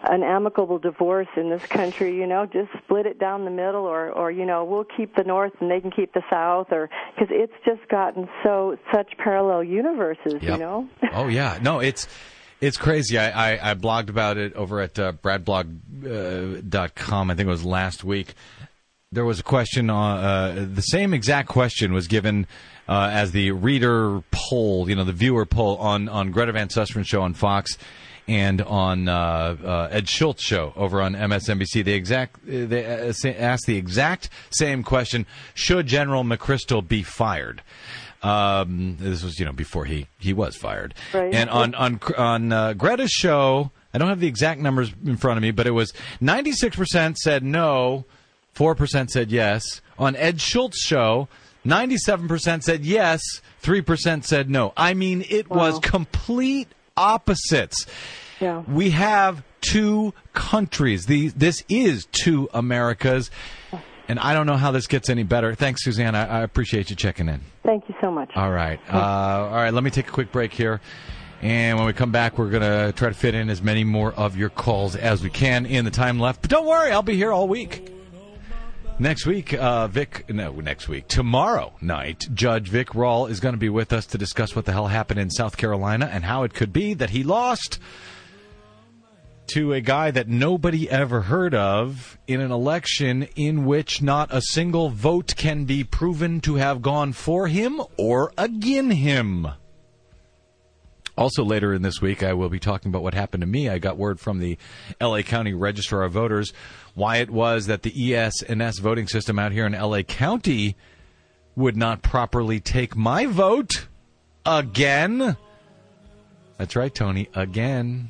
an amicable divorce in this country, just split it down the middle, or we'll keep the North and they can keep the South, or because it's just gotten such parallel universes, Yep. Oh, yeah. No, it's crazy. I blogged about it over at bradblog.com. I think it was last week. There was a question, the same exact question was given as the reader poll, the viewer poll on Greta Van Susteren show on Fox and on Ed Schultz show over on MSNBC. They asked the exact same question: should General McChrystal be fired? This was, before he was fired. Right. And on Greta's show, I don't have the exact numbers in front of me, but it was 96% said no, 4% said yes. On Ed Schultz's show, 97% said yes, 3% said no. I mean, it was complete opposites. Yeah. We have two countries. This is two Americas. And I don't know how this gets any better. Thanks, Suzanne. I appreciate you checking in. Thank you so much. All right. All right, let me take a quick break here. And when we come back, we're going to try to fit in as many more of your calls as we can in the time left. But don't worry, I'll be here all week. Next week, tomorrow night, Judge Vic Rawl is going to be with us to discuss what the hell happened in South Carolina and how it could be that he lost to a guy that nobody ever heard of in an election in which not a single vote can be proven to have gone for him or against him. Also later in this week, I will be talking about what happened to me. I got word from the L.A. County Registrar of Voters why it was that the ES&S voting system out here in L.A. County would not properly take my vote again. That's right, Tony. Again.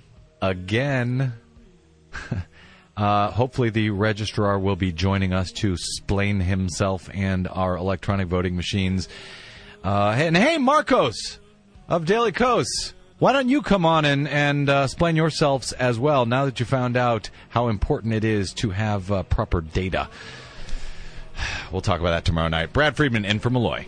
Hopefully the registrar will be joining us to explain himself and our electronic voting machines. And hey, Marcos of Daily Kos, why don't you come on and explain yourselves as well now that you found out how important it is to have proper data. We'll talk about that tomorrow night. Brad Friedman in for Malloy.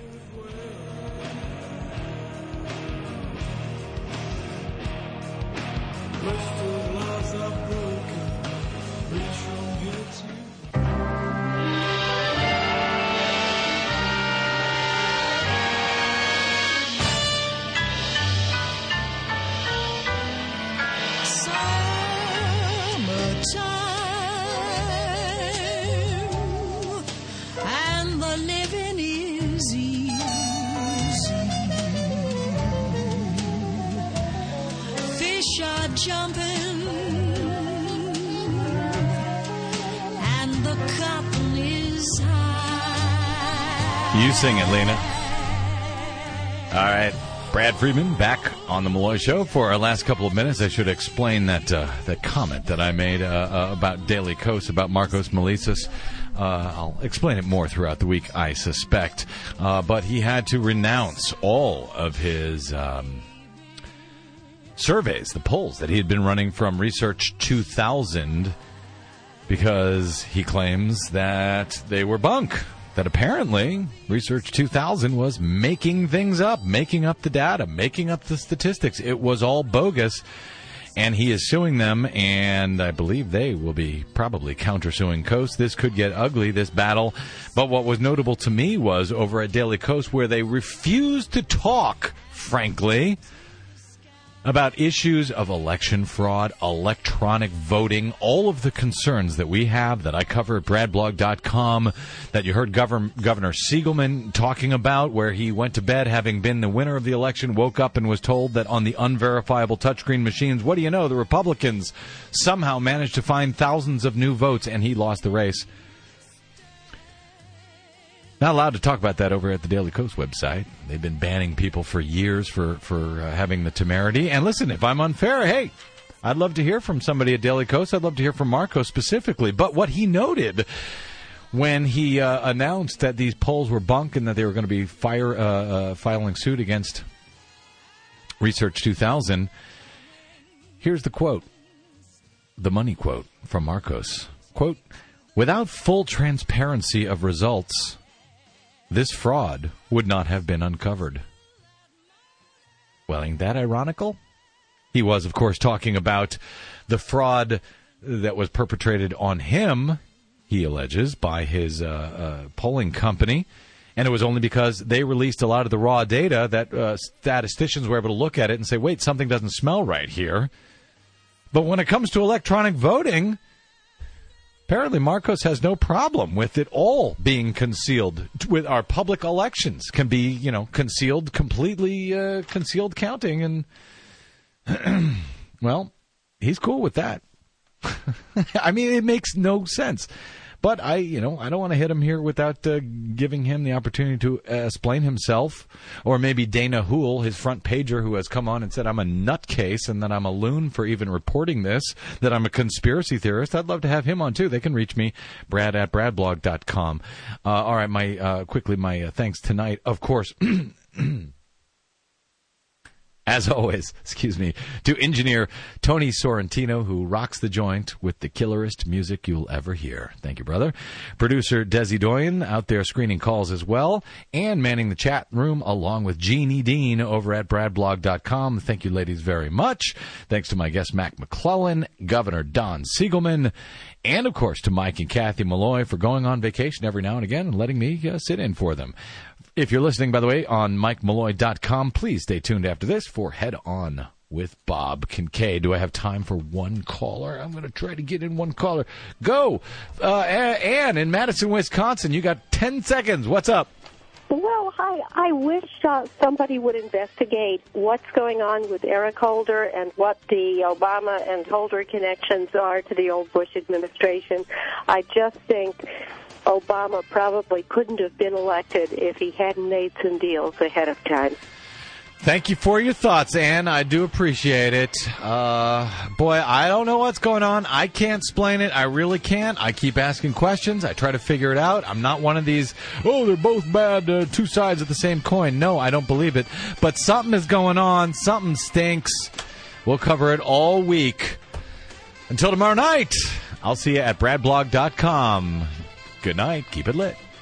You sing it, Lena. All right. Brad Friedman back on the Malloy Show for our last couple of minutes. I should explain that comment that I made about Daily Kos, about Marcos Melisis. I'll explain it more throughout the week, I suspect. But he had to renounce all of his surveys, the polls that he had been running from Research 2000, because he claims that they were bunk. That apparently Research 2000 was making things up, making up the data, making up the statistics. It was all bogus, and he is suing them, and I believe they will be probably countersuing Kos. This could get ugly, this battle. But what was notable to me was over at Daily Kos, where they refused to talk, frankly, about issues of election fraud, electronic voting, all of the concerns that we have that I cover at bradblog.com, that you heard Governor Siegelman talking about, where he went to bed having been the winner of the election, woke up and was told that on the unverifiable touchscreen machines, what do you know, the Republicans somehow managed to find thousands of new votes, and he lost the race. Not allowed to talk about that over at the Daily Kos website. They've been banning people for years for having the temerity. And listen, if I'm unfair, hey, I'd love to hear from somebody at Daily Kos. I'd love to hear from Marcos specifically. But what he noted when he announced that these polls were bunk and that they were going to be filing suit against Research 2000, here's the quote, the money quote from Marcos. Quote, "Without full transparency of results, this fraud would not have been uncovered." Well, ain't that ironical? He was, of course, talking about the fraud that was perpetrated on him, he alleges, by his polling company. And it was only because they released a lot of the raw data that statisticians were able to look at it and say, wait, something doesn't smell right here. But when it comes to electronic voting, apparently Marcos has no problem with it all being concealed. With our public elections can be, concealed, completely concealed counting. And, well, he's cool with that. I mean, it makes no sense. But I don't want to hit him here without giving him the opportunity to explain himself. Or maybe Dana Hool, his front pager, who has come on and said I'm a nutcase and that I'm a loon for even reporting this, that I'm a conspiracy theorist. I'd love to have him on, too. They can reach me, brad@bradblog.com. All right, my thanks tonight, of course. As always, to engineer Tony Sorrentino, who rocks the joint with the killerest music you'll ever hear. Thank you, brother. Producer Desi Doyen out there screening calls as well, and manning the chat room along with Jeannie Dean over at bradblog.com. Thank you, ladies, very much. Thanks to my guest, Mac McClellan, Governor Don Siegelman, and, of course, to Mike and Kathy Malloy for going on vacation every now and again and letting me sit in for them. If you're listening, by the way, on MikeMalloy.com, please stay tuned after this for Head On with Bob Kincaid. Do I have time for one caller? I'm going to try to get in one caller. Go! Ann in Madison, Wisconsin. You got 10 seconds. What's up? Well, hi. I wish somebody would investigate what's going on with Eric Holder and what the Obama and Holder connections are to the old Bush administration. I just think Obama probably couldn't have been elected if he hadn't made some deals ahead of time. Thank you for your thoughts, Ann. I do appreciate it. Boy, I don't know what's going on. I can't explain it. I really can't. I keep asking questions. I try to figure it out. I'm not one of these, they're both bad, two sides of the same coin. No, I don't believe it. But something is going on. Something stinks. We'll cover it all week. Until tomorrow night, I'll see you at bradblog.com. Good night. Keep it lit.